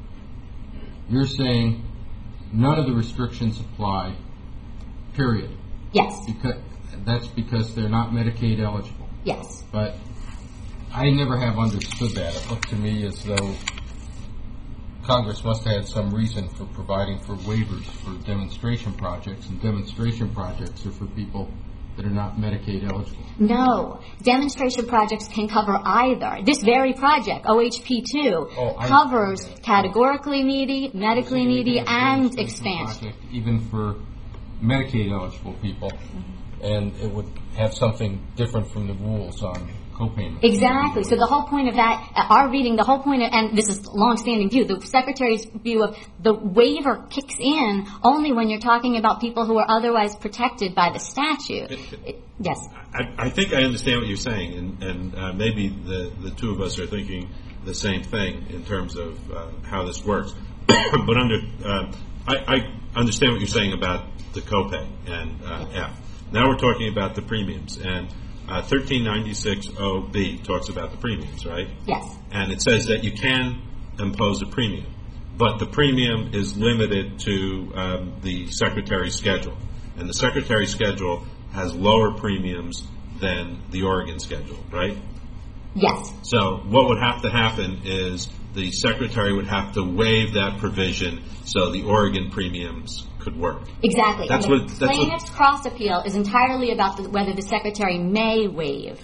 you're saying none of the restrictions apply, period. Yes. Because that's because they're not Medicaid eligible. Yes. But I never have understood that. It looked to me as though Congress must have had some reason for providing for waivers for demonstration projects, and demonstration projects are for people that are not Medicaid eligible. No. Demonstration projects can cover either. This very project, O H P two, oh, covers categorically needy, medically needy, and expansion. Even for Medicaid eligible people, mm-hmm. and it would have something different from the rules on co-payments. Exactly. So the whole point of that, uh, our reading, the whole point of, and this is long-standing view, the Secretary's view of the waiver kicks in only when you're talking about people who are otherwise protected by the statute. It, it, yes. I, I think I understand what you're saying, and, and uh, maybe the, the two of us are thinking the same thing in terms of uh, how this works. But under, uh, I, I understand what you're saying about the copay and uh, F. Now we're talking about the premiums, and uh, thirteen ninety-six O B talks about the premiums, right? Yes. And it says that you can impose a premium, but the premium is limited to um, the Secretary's schedule, and the Secretary's schedule has lower premiums than the Oregon schedule, right? Yes. So what would have to happen is the Secretary would have to waive that provision so the Oregon premiums could work. Exactly. That's and what, the that's plaintiff's what, cross appeal is entirely about the, whether the Secretary may waive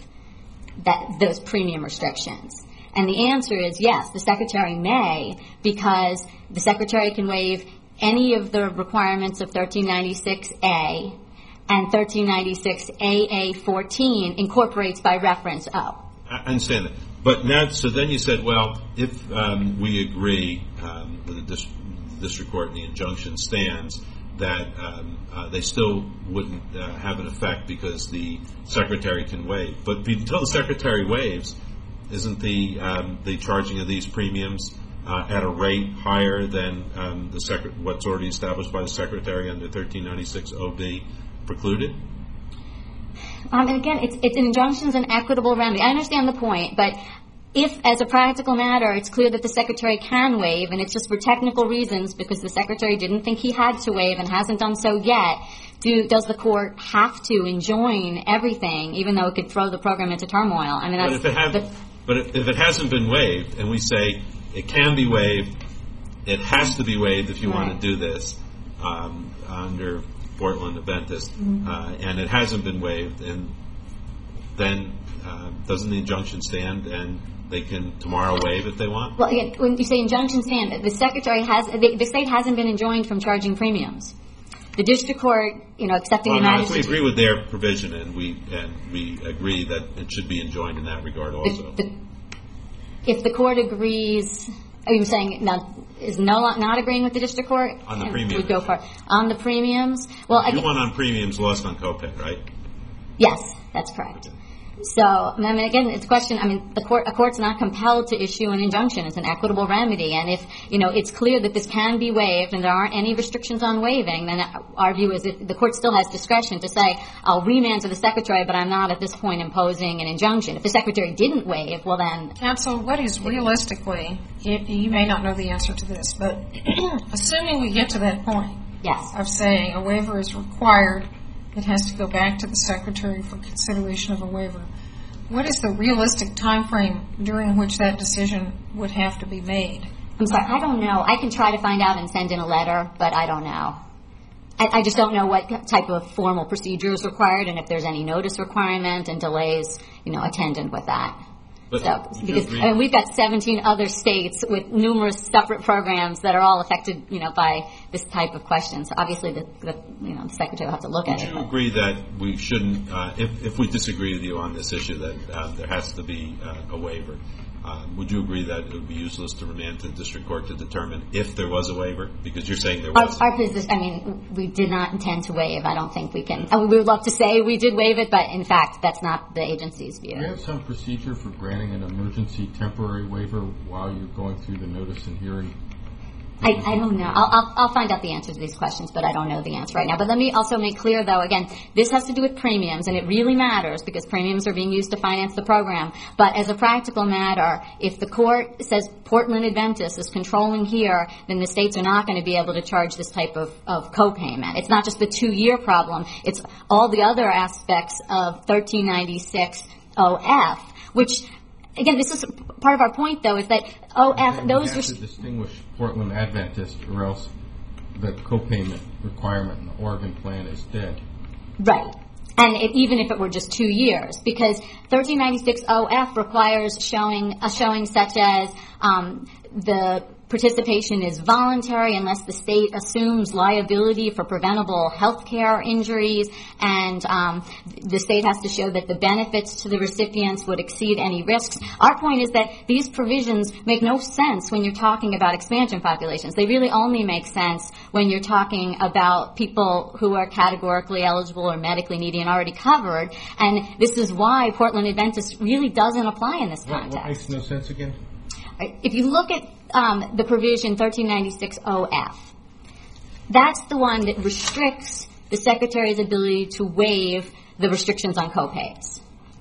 that those premium restrictions. And the answer is yes, the Secretary may, because the Secretary can waive any of the requirements of thirteen ninety-six A, and thirteen ninety-six A A fourteen incorporates by reference O. I understand that. But now, so then you said, well, if um, we agree um, with the dis- district court and the injunction stands, that um, uh, they still wouldn't uh, have an effect because the Secretary can waive. But until the Secretary waives, isn't the um, the charging of these premiums uh, at a rate higher than um, the sec- what's already established by the Secretary under thirteen ninety-six O B precluded? Um, and again, it's, it's injunctions and equitable remedy. I understand the point, but if, as a practical matter, it's clear that the Secretary can waive, and it's just for technical reasons because the Secretary didn't think he had to waive and hasn't done so yet, do, does the court have to enjoin everything, even though it could throw the program into turmoil? I mean, that's, but if it, have, but, but if it hasn't been waived, and we say it can be waived, it has to be waived if you right. want to do this um, under Portland Adventist, mm-hmm. uh, and it hasn't been waived, and then uh, doesn't the injunction stand, and they can tomorrow waive if they want? Well, again, when you say injunction stand, the Secretary has, the, the state hasn't been enjoined from charging premiums. The district court, you know, accepting well, the no, matter. If we agree with their provision, and we and we agree that it should be enjoined in that regard also. The, the, if the court agrees, are you saying now is no not agreeing with the district court? On the premiums. We go for on the premiums. Well, you again, won on premiums, lost on copay, right? Yes, that's correct. Okay. So, I mean, again, it's a question, I mean, the court, a court's not compelled to issue an injunction. It's an equitable remedy. And if, you know, it's clear that this can be waived and there aren't any restrictions on waiving, then our view is that the court still has discretion to say, I'll remand to the Secretary, but I'm not at this point imposing an injunction. If the Secretary didn't waive, well then... Counsel, what is realistically, you may not know the answer to this, but assuming we get to that point yes. of saying a waiver is required, it has to go back to the Secretary for consideration of a waiver. What is the realistic time frame during which that decision would have to be made? I'm sorry, I don't know. I can try to find out and send in a letter, but I don't know. I, I just don't know what type of formal procedure is required and if there's any notice requirement and delays, you know, attendant with that. But So, would you because agree- I mean, we've got seventeen other states with numerous separate programs that are all affected, you know, by this type of question. So obviously, the, the you know, the secretary will have to look Would at it. you but- agree that we shouldn't, uh, if, if we disagree with you on this issue, that uh, there has to be uh, a waiver? Uh, would you agree that it would be useless to remand to the district court to determine if there was a waiver? Because you're saying there Our, was. our position, I mean, we did not intend to waive. I don't think we can. I mean, we would love to say we did waive it, but in fact, that's not the agency's view. Do you have some procedure for granting an emergency temporary waiver while you're going through the notice and hearing? I, I don't know. I'll, I'll, I'll find out the answer to these questions, but I don't know the answer right now. But let me also make clear, though, again, this has to do with premiums, and it really matters because premiums are being used to finance the program. But as a practical matter, if the court says Portland Adventist is controlling here, then the states are not going to be able to charge this type of, of co-payment. It's not just the two-year problem. It's all the other aspects of thirteen ninety-six O F, which... Again, this is part of our point, though, is that O F, Then those you have to distinguish Portland Adventist, or else the co-payment requirement in the Oregon plan is dead. Right. And it, even if it were just two years, because thirteen ninety-six O F requires showing a showing such as um, the participation is voluntary unless the state assumes liability for preventable health care injuries, and um, the state has to show that the benefits to the recipients would exceed any risks. Our point is that these provisions make no sense when you're talking about expansion populations. They really only make sense when you're talking about people who are categorically eligible or medically needy and already covered, and this is why Portland Adventist really doesn't apply in this What, context. what makes no sense again? If you look at um, the provision thirteen ninety-six O F, that's the one that restricts the Secretary's ability to waive the restrictions on copays.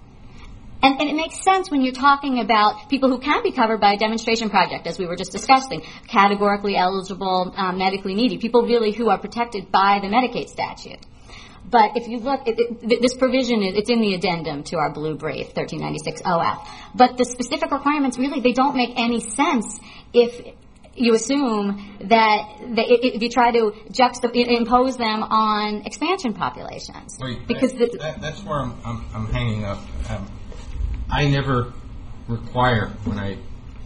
And, and it makes sense when you're talking about people who can be covered by a demonstration project, as we were just discussing, categorically eligible, um, medically needy, people really who are protected by the Medicaid statute. But if you look, it, it, this provision, it's in the addendum to our blue brief, thirteen ninety-six O F. But the specific requirements, really, they don't make any sense if you assume that, that if you try to juxtap- impose them on expansion populations. Wait, because that, the, that, that's where I'm, I'm, I'm hanging up. Um, I never require, when I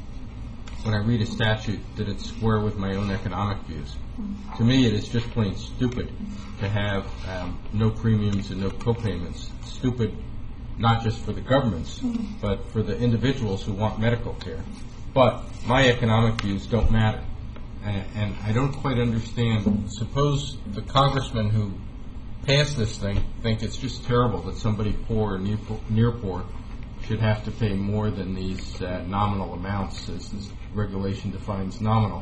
when I read a statute, that it square with my own economic views. To me, it is just plain stupid to have um, no premiums and no co-payments. Stupid not just for the governments, but for the individuals who want medical care. But my economic views don't matter. And, and I don't quite understand. Suppose the congressman who passed this thing think it's just terrible that somebody poor or near, near poor should have to pay more than these uh, nominal amounts, as this regulation defines nominal,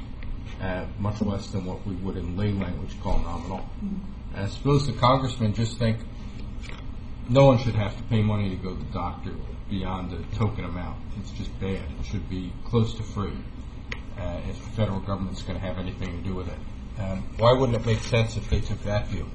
uh, much less than what we would in lay language call nominal. And I suppose the congressmen just think no one should have to pay money to go to the doctor beyond the token amount. It's just bad. It should be close to free uh, if the federal government's going to have anything to do with it. Um, why wouldn't it make sense if they took that view?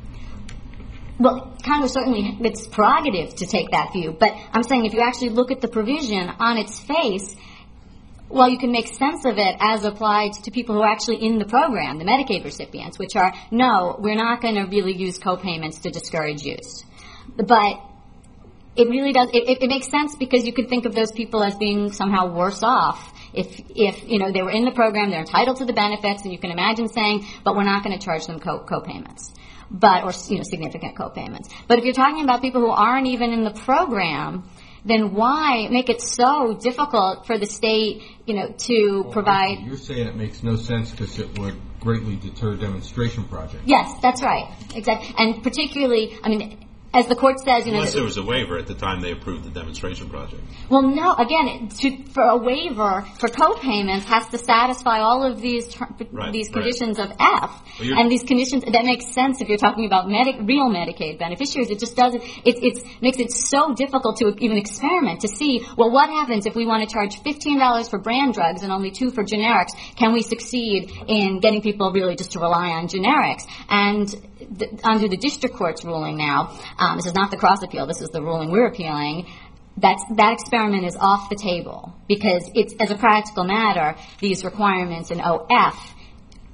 Well, Congress certainly, it's prerogative to take that view. But I'm saying if you actually look at the provision on its face, well, you can make sense of it as applied to people who are actually in the program, the Medicaid recipients, which are, no, we're not going to really use co-payments to discourage use. But it really does, it, it makes sense because you could think of those people as being somehow worse off. If, if, you know, they were in the program, they're entitled to the benefits, and you can imagine saying, but we're not going to charge them co- co-payments. But, or, you know, significant co-payments. But if you're talking about people who aren't even in the program, then why make it so difficult for the state, you know, to Well, provide... You're saying it makes no sense because it would greatly deter demonstration projects. Yes, that's right. Exactly. And particularly, I mean, as the court says, you know... Unless there was a waiver at the time they approved the demonstration project. Well, no, again, to, for a waiver for co-payments has to satisfy all of these ter- Right, these right. conditions of F. Well, And these conditions, that makes sense if you're talking about medic, real Medicaid beneficiaries. It just doesn't, it it's, makes it so difficult to even experiment to see, well, what happens if we want to charge fifteen dollars for brand drugs and only two for generics? Can we succeed in getting people really just to rely on generics? And th- under the district court's ruling now, um, this is not the cross appeal, this is the ruling we're appealing, That's, that experiment is off the table because it's, as a practical matter, these requirements in O F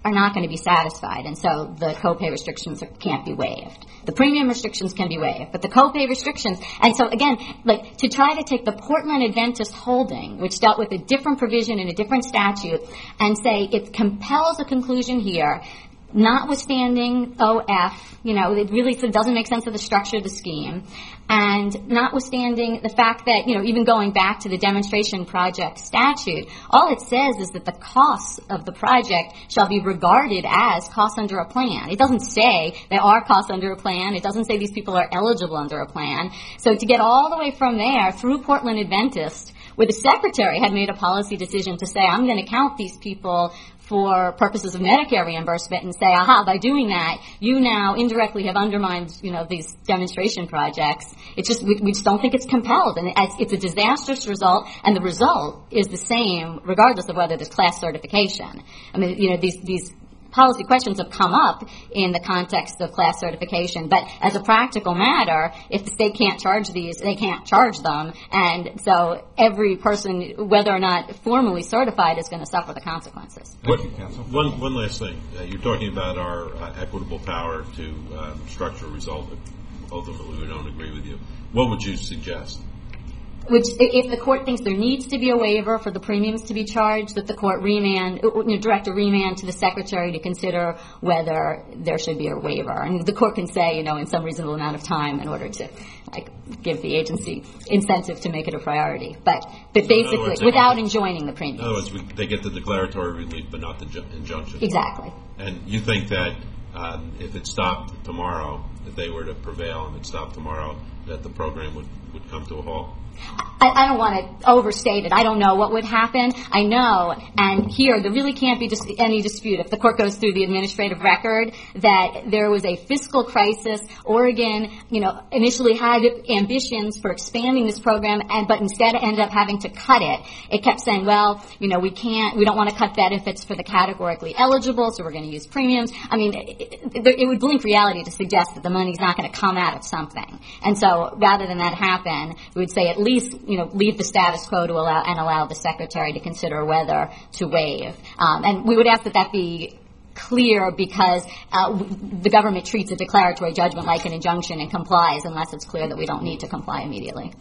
are not going to be satisfied, and so the copay restrictions can't be waived. The premium restrictions can be waived, but the copay restrictions, and so again, like to try to take the Portland Adventist holding, which dealt with a different provision in a different statute, and say it compels a conclusion here, notwithstanding O F, you know, it really sort of doesn't make sense of the structure of the scheme, and notwithstanding the fact that, you know, even going back to the demonstration project statute, all it says is that the costs of the project shall be regarded as costs under a plan. It doesn't say there are costs under a plan. It doesn't say these people are eligible under a plan. So to get all the way from there through Portland Adventist, where the secretary had made a policy decision to say, I'm going to count these people for purposes of Medicare reimbursement and say, aha, by doing that, you now indirectly have undermined, you know, these demonstration projects. It's just, we, we just don't think it's compelled. And it's, it's a disastrous result, and the result is the same regardless of whether there's class certification. I mean, you know, these, these policy questions have come up in the context of class certification, but as a practical matter, if the state can't charge these, they can't charge them, and so every person, whether or not formally certified, is going to suffer the consequences. What, one, one last thing. Uh, you're talking about our uh, equitable power to um, structure a result that ultimately we don't agree with you. What would you suggest? Which, if the court thinks there needs to be a waiver for the premiums to be charged, that the court remand, you know, direct a remand to the secretary to consider whether there should be a waiver. And the court can say, you know, in some reasonable amount of time in order to, like, give the agency incentive to make it a priority. But, but basically, words, without enjoining the premiums. In other words, we, they get the declaratory relief, but not the ju- injunction. Exactly. And you think that um, if it stopped tomorrow, if they were to prevail and it stopped tomorrow, that the program would, would come to a halt? I, I don't want to overstate it. I don't know what would happen. I know, and here there really can't be dis- any dispute if the court goes through the administrative record that there was a fiscal crisis. Oregon, you know, initially had ambitions for expanding this program, and but instead ended up having to cut it. It kept saying, well, you know, we can't, we don't want to cut benefits for the categorically eligible, so we're going to use premiums. I mean, it, it, it would blink reality to suggest that the money's not going to come out of something. And so, rather than that happen, we would say at least, you know, leave the status quo to allow and allow the secretary to consider whether to waive. Um, and we would ask that that be clear because uh, the government treats a declaratory judgment like an injunction and complies unless it's clear that we don't need to comply immediately.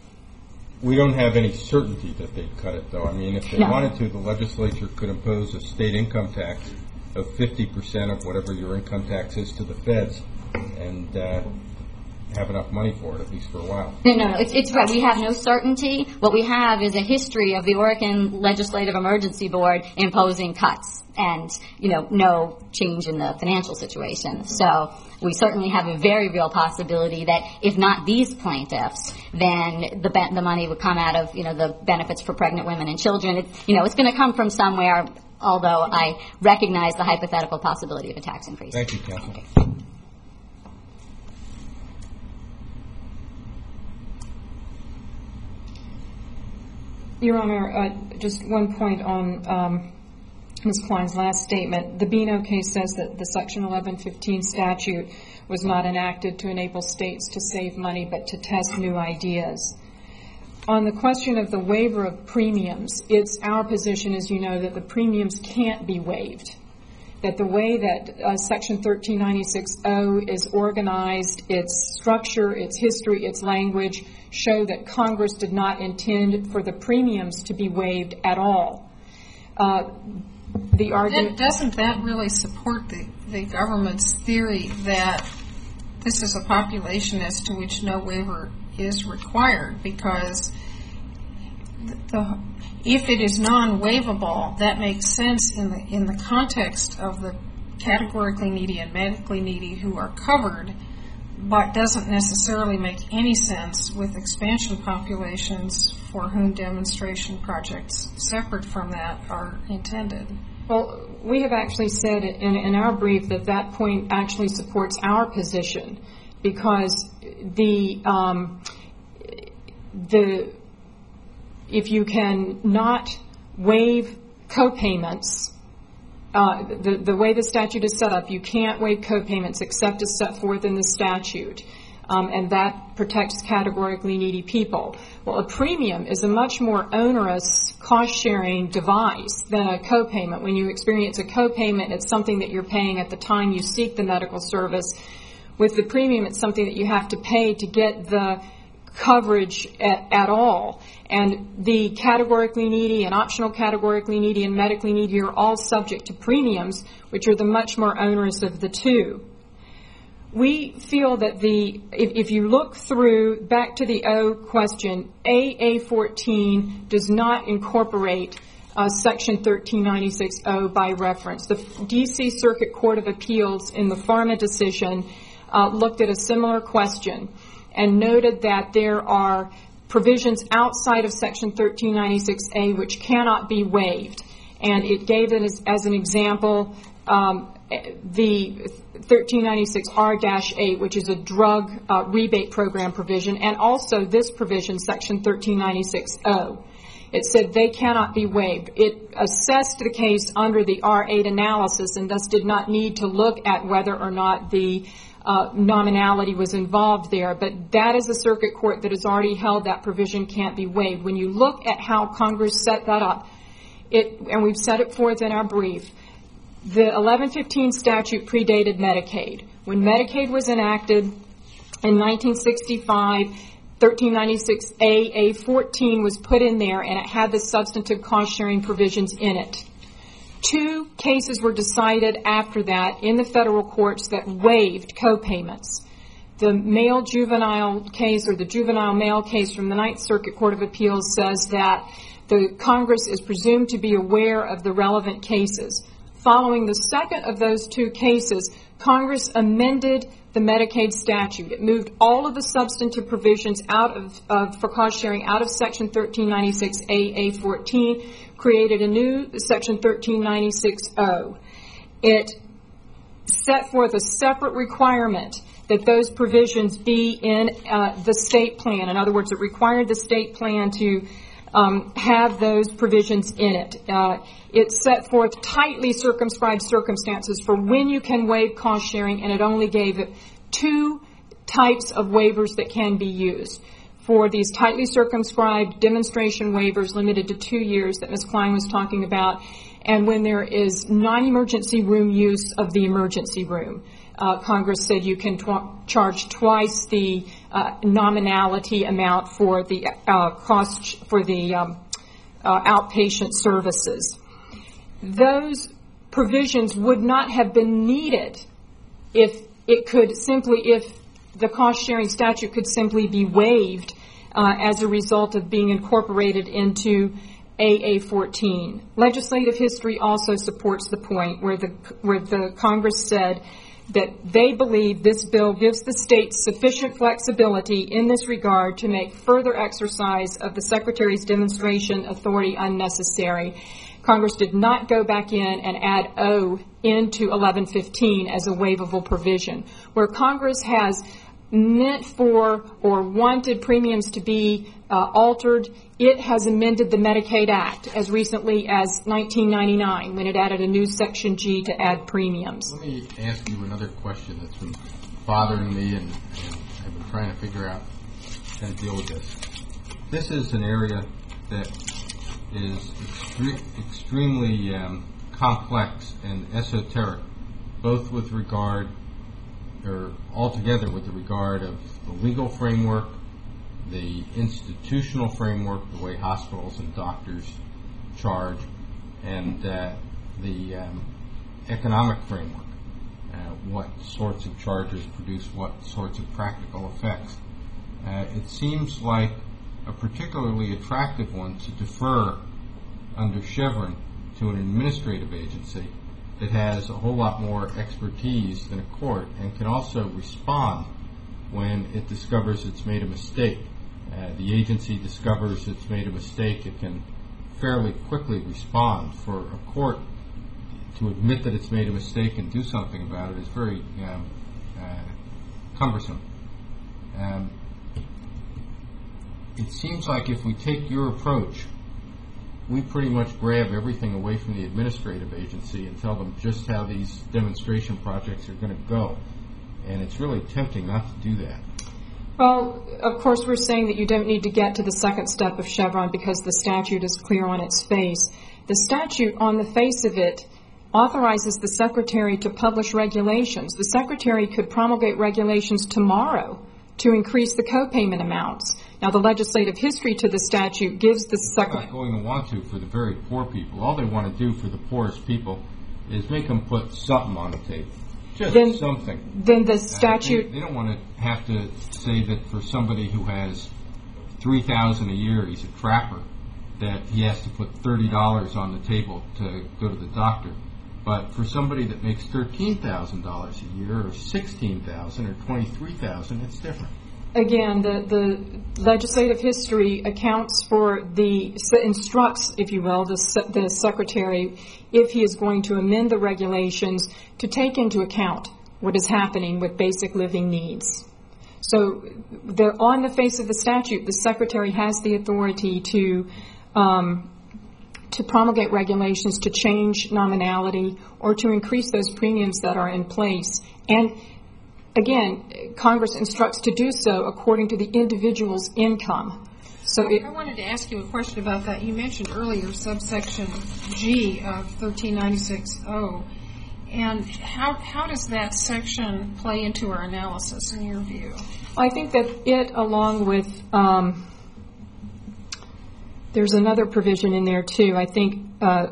We don't have any certainty that they'd cut it, though. I mean, if they No. wanted to, the legislature could impose a state income tax of fifty percent of whatever your income tax is to the feds and uh, have enough money for it, at least for a while. No, no, no. It's, it's right. We have no certainty. What we have is a history of the Oregon Legislative Emergency Board imposing cuts and, you know, no change in the financial situation. So we certainly have a very real possibility that if not these plaintiffs, then the be- the money would come out of, you know, the benefits for pregnant women and children. It's, you know, it's going to come from somewhere, although I recognize the hypothetical possibility of a tax increase. Thank you, counsel. Okay. Your Honor, uh, just one point on um, Miz Klein's last statement. The Bino case says that the Section eleven fifteen statute was not enacted to enable states to save money but to test new ideas. On the question of the waiver of premiums, it's our position, as you know, that the premiums can't be waived, that the way that uh, Section thirteen ninety-six O is organized, its structure, its history, its language, show that Congress did not intend for the premiums to be waived at all. Uh, the argument doesn't that really support the, the government's theory that this is a population as to which no waiver is required? Because the, if it is non-waivable, that makes sense in the in the context of the categorically needy and medically needy who are covered, but doesn't necessarily make any sense with expansion populations for whom demonstration projects separate from that are intended. Well, we have actually said in, in our brief that that point actually supports our position because the um, the if you can not waive copayments, uh, the, the way the statute is set up, you can't waive copayments except as set forth in the statute. um, and that protects categorically needy people. Well, a premium is a much more onerous cost-sharing device than a copayment. When you experience a copayment, it's something that you're paying at the time you seek the medical service. With the premium, it's something that you have to pay to get the coverage at, at all. And the categorically needy and optional categorically needy and medically needy are all subject to premiums, which are the much more onerous of the two. We feel that the, if, if you look through, back to the O question, A A fourteen does not incorporate uh, Section thirteen ninety-six O by reference. The D C Circuit Court of Appeals in the Pharma decision uh, looked at a similar question and noted that there are provisions outside of Section thirteen ninety-six A which cannot be waived. And it gave it as, as an example um, the thirteen ninety-six R eight, which is a drug uh, rebate program provision, and also this provision, Section thirteen ninety-six O. It said they cannot be waived. It assessed the case under the R eight analysis and thus did not need to look at whether or not the uh, nominality was involved there. But that is a circuit court that has already held that provision can't be waived. When you look at how Congress set that up, it, and we've set it forth in our brief, the eleven fifteen statute predated Medicaid. When Medicaid was enacted in nineteen sixty-five, thirteen ninety-six A A fourteen was put in there, and it had the substantive cost-sharing provisions in it. Two cases were decided after that in the federal courts that waived copayments. The male juvenile case, or the juvenile male case from the Ninth Circuit Court of Appeals, says that the Congress is presumed to be aware of the relevant cases. Following the second of those two cases, Congress amended the Medicaid statute. It moved all of the substantive provisions out of, of for cost sharing out of Section thirteen ninety-six A A fourteen, created a new Section thirteen ninety-six O. It set forth a separate requirement that those provisions be in uh, the state plan. In other words, it required the state plan to Um, have those provisions in it. Uh, it set forth tightly circumscribed circumstances for when you can waive cost sharing, and it only gave it two types of waivers that can be used. For these tightly circumscribed demonstration waivers limited to two years that Miz Klein was talking about, and when there is non-emergency room use of the emergency room. Uh, Congress said you can tw- charge twice the uh, nominality amount for the uh, cost for the um, uh, outpatient services. Those provisions would not have been needed if it could simply, if the cost-sharing statute could simply be waived uh, as a result of being incorporated into A A fourteen. Legislative history also supports the point where the where the Congress said that they believe this bill gives the states sufficient flexibility in this regard to make further exercise of the Secretary's demonstration authority unnecessary. Congress did not go back in and add O into eleven fifteen as a waivable provision. Where Congress has meant for or wanted premiums to be uh, altered, it has amended the Medicaid Act as recently as nineteen ninety-nine when it added a new Section G to add premiums. Let me ask you another question that's been bothering me, and, and I've been trying to figure out how to deal with this. This is an area that is extre- extremely um, complex and esoteric, both with regard or altogether with the regard of the legal framework, the institutional framework, the way hospitals and doctors charge, and uh, the um, economic framework, uh, what sorts of charges produce what sorts of practical effects. Uh, it seems like a particularly attractive one to defer under Chevron to an administrative agency that has a whole lot more expertise than a court and can also respond when it discovers it's made a mistake. Uh, the agency discovers it's made a mistake, it can fairly quickly respond. For a court to admit that it's made a mistake and do something about it is very um, uh, cumbersome. Um, it seems like if we take your approach, we pretty much grab everything away from the administrative agency and tell them just how these demonstration projects are going to go. And it's really tempting not to do that. Well, of course, we're saying that you don't need to get to the second step of Chevron because the statute is clear on its face. The statute, on the face of it, authorizes the Secretary to publish regulations. The Secretary could promulgate regulations tomorrow to increase the co-payment amounts. Now, the legislative history to the statute gives the Secretary... They're not going to want to for the very poor people. All they want to do for the poorest people is make them put something on the table. Just then, something. Then the statute... Uh, they, they don't want to have to say that for somebody who has three thousand dollars a year, he's a trapper, that he has to put thirty dollars on the table to go to the doctor. But for somebody that makes thirteen thousand dollars a year or sixteen thousand dollars or twenty-three thousand dollars, it's different. Again, the, the legislative history accounts for the, instructs, if you will, the, the Secretary, if he is going to amend the regulations, to take into account what is happening with basic living needs. So they're on the face of the statute, the Secretary has the authority to um, to promulgate regulations to change nominality or to increase those premiums that are in place. And again, Congress instructs to do so according to the individual's income. So it, I wanted to ask you a question about that. You mentioned earlier subsection G of thirteen ninety-six O. And how how does that section play into our analysis in your view? I think that it, along with, um, there's another provision in there too. I think uh,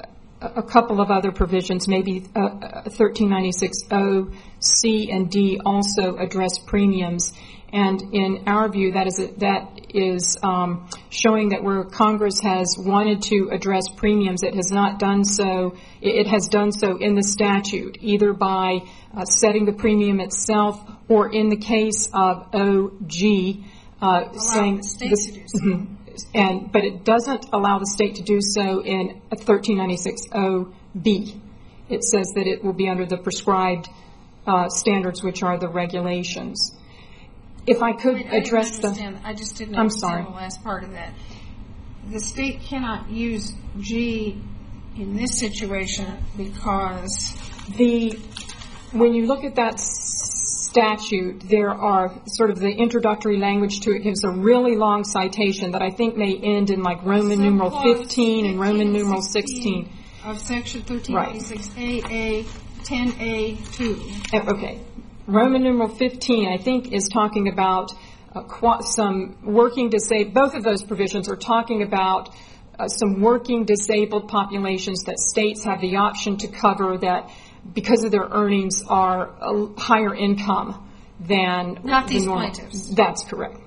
a couple of other provisions, maybe uh, thirteen ninety-six O, C, and D also address premiums. And in our view, that is a, that is um, showing that where Congress has wanted to address premiums, it has not done so. It has done so in the statute, either by uh, setting the premium itself, or in the case of O G, uh, saying the state this, to do so. mm-hmm, and but it doesn't allow the state to do so in thirteen ninety-six O B. It says that it will be under the prescribed uh, standards, which are the regulations. If I could I, I address the... I just didn't I'm understand sorry. the last part of that. The state cannot use G in this situation because... The when you look at that statute, there are sort of the introductory language to it gives a really long citation that I think may end in like Roman numeral fifteen and Roman numeral sixteen. Of section thirteen ninety-six A A ten A two. Okay. Roman numeral fifteen, I think, is talking about uh, qu- some working disabled, both of those provisions are talking about uh, some working disabled populations that states have the option to cover that because of their earnings are a higher income than Not the these normal. plaintiffs. That's correct.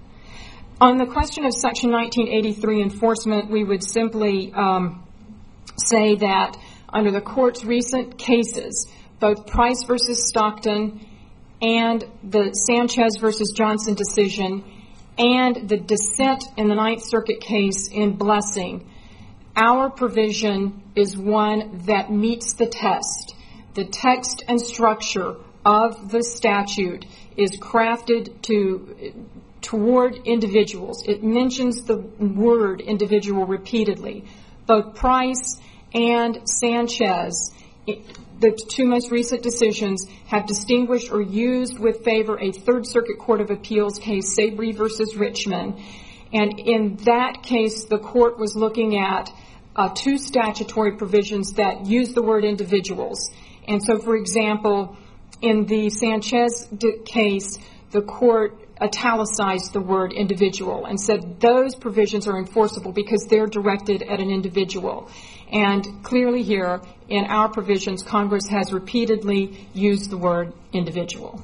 On the question of Section nineteen eighty-three enforcement, we would simply um, say that under the court's recent cases, both Price versus Stockton and the Sanchez versus Johnson decision and the dissent in the Ninth Circuit case in Blessing, our provision is one that meets the test. The text and structure of the statute is crafted to toward individuals. It mentions the word individual repeatedly. Both Price and Sanchez, the two most recent decisions, have distinguished or used with favor a Third Circuit Court of Appeals case, Sabry versus Richmond. And in that case, the court was looking at uh, two statutory provisions that use the word individuals. And so, for example, in the Sanchez d- case, the court italicized the word individual and said those provisions are enforceable because they're directed at an individual. And clearly here, in our provisions, Congress has repeatedly used the word individual.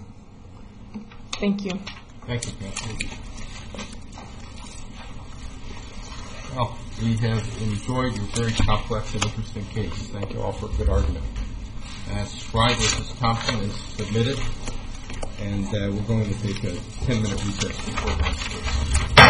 Thank you. Thank you, Patsy. Well, we have enjoyed your very complex and interesting case. Thank you all for a good argument. Uh, Scribe versus Thompson is submitted, and uh, we're going to take a ten-minute recess before that.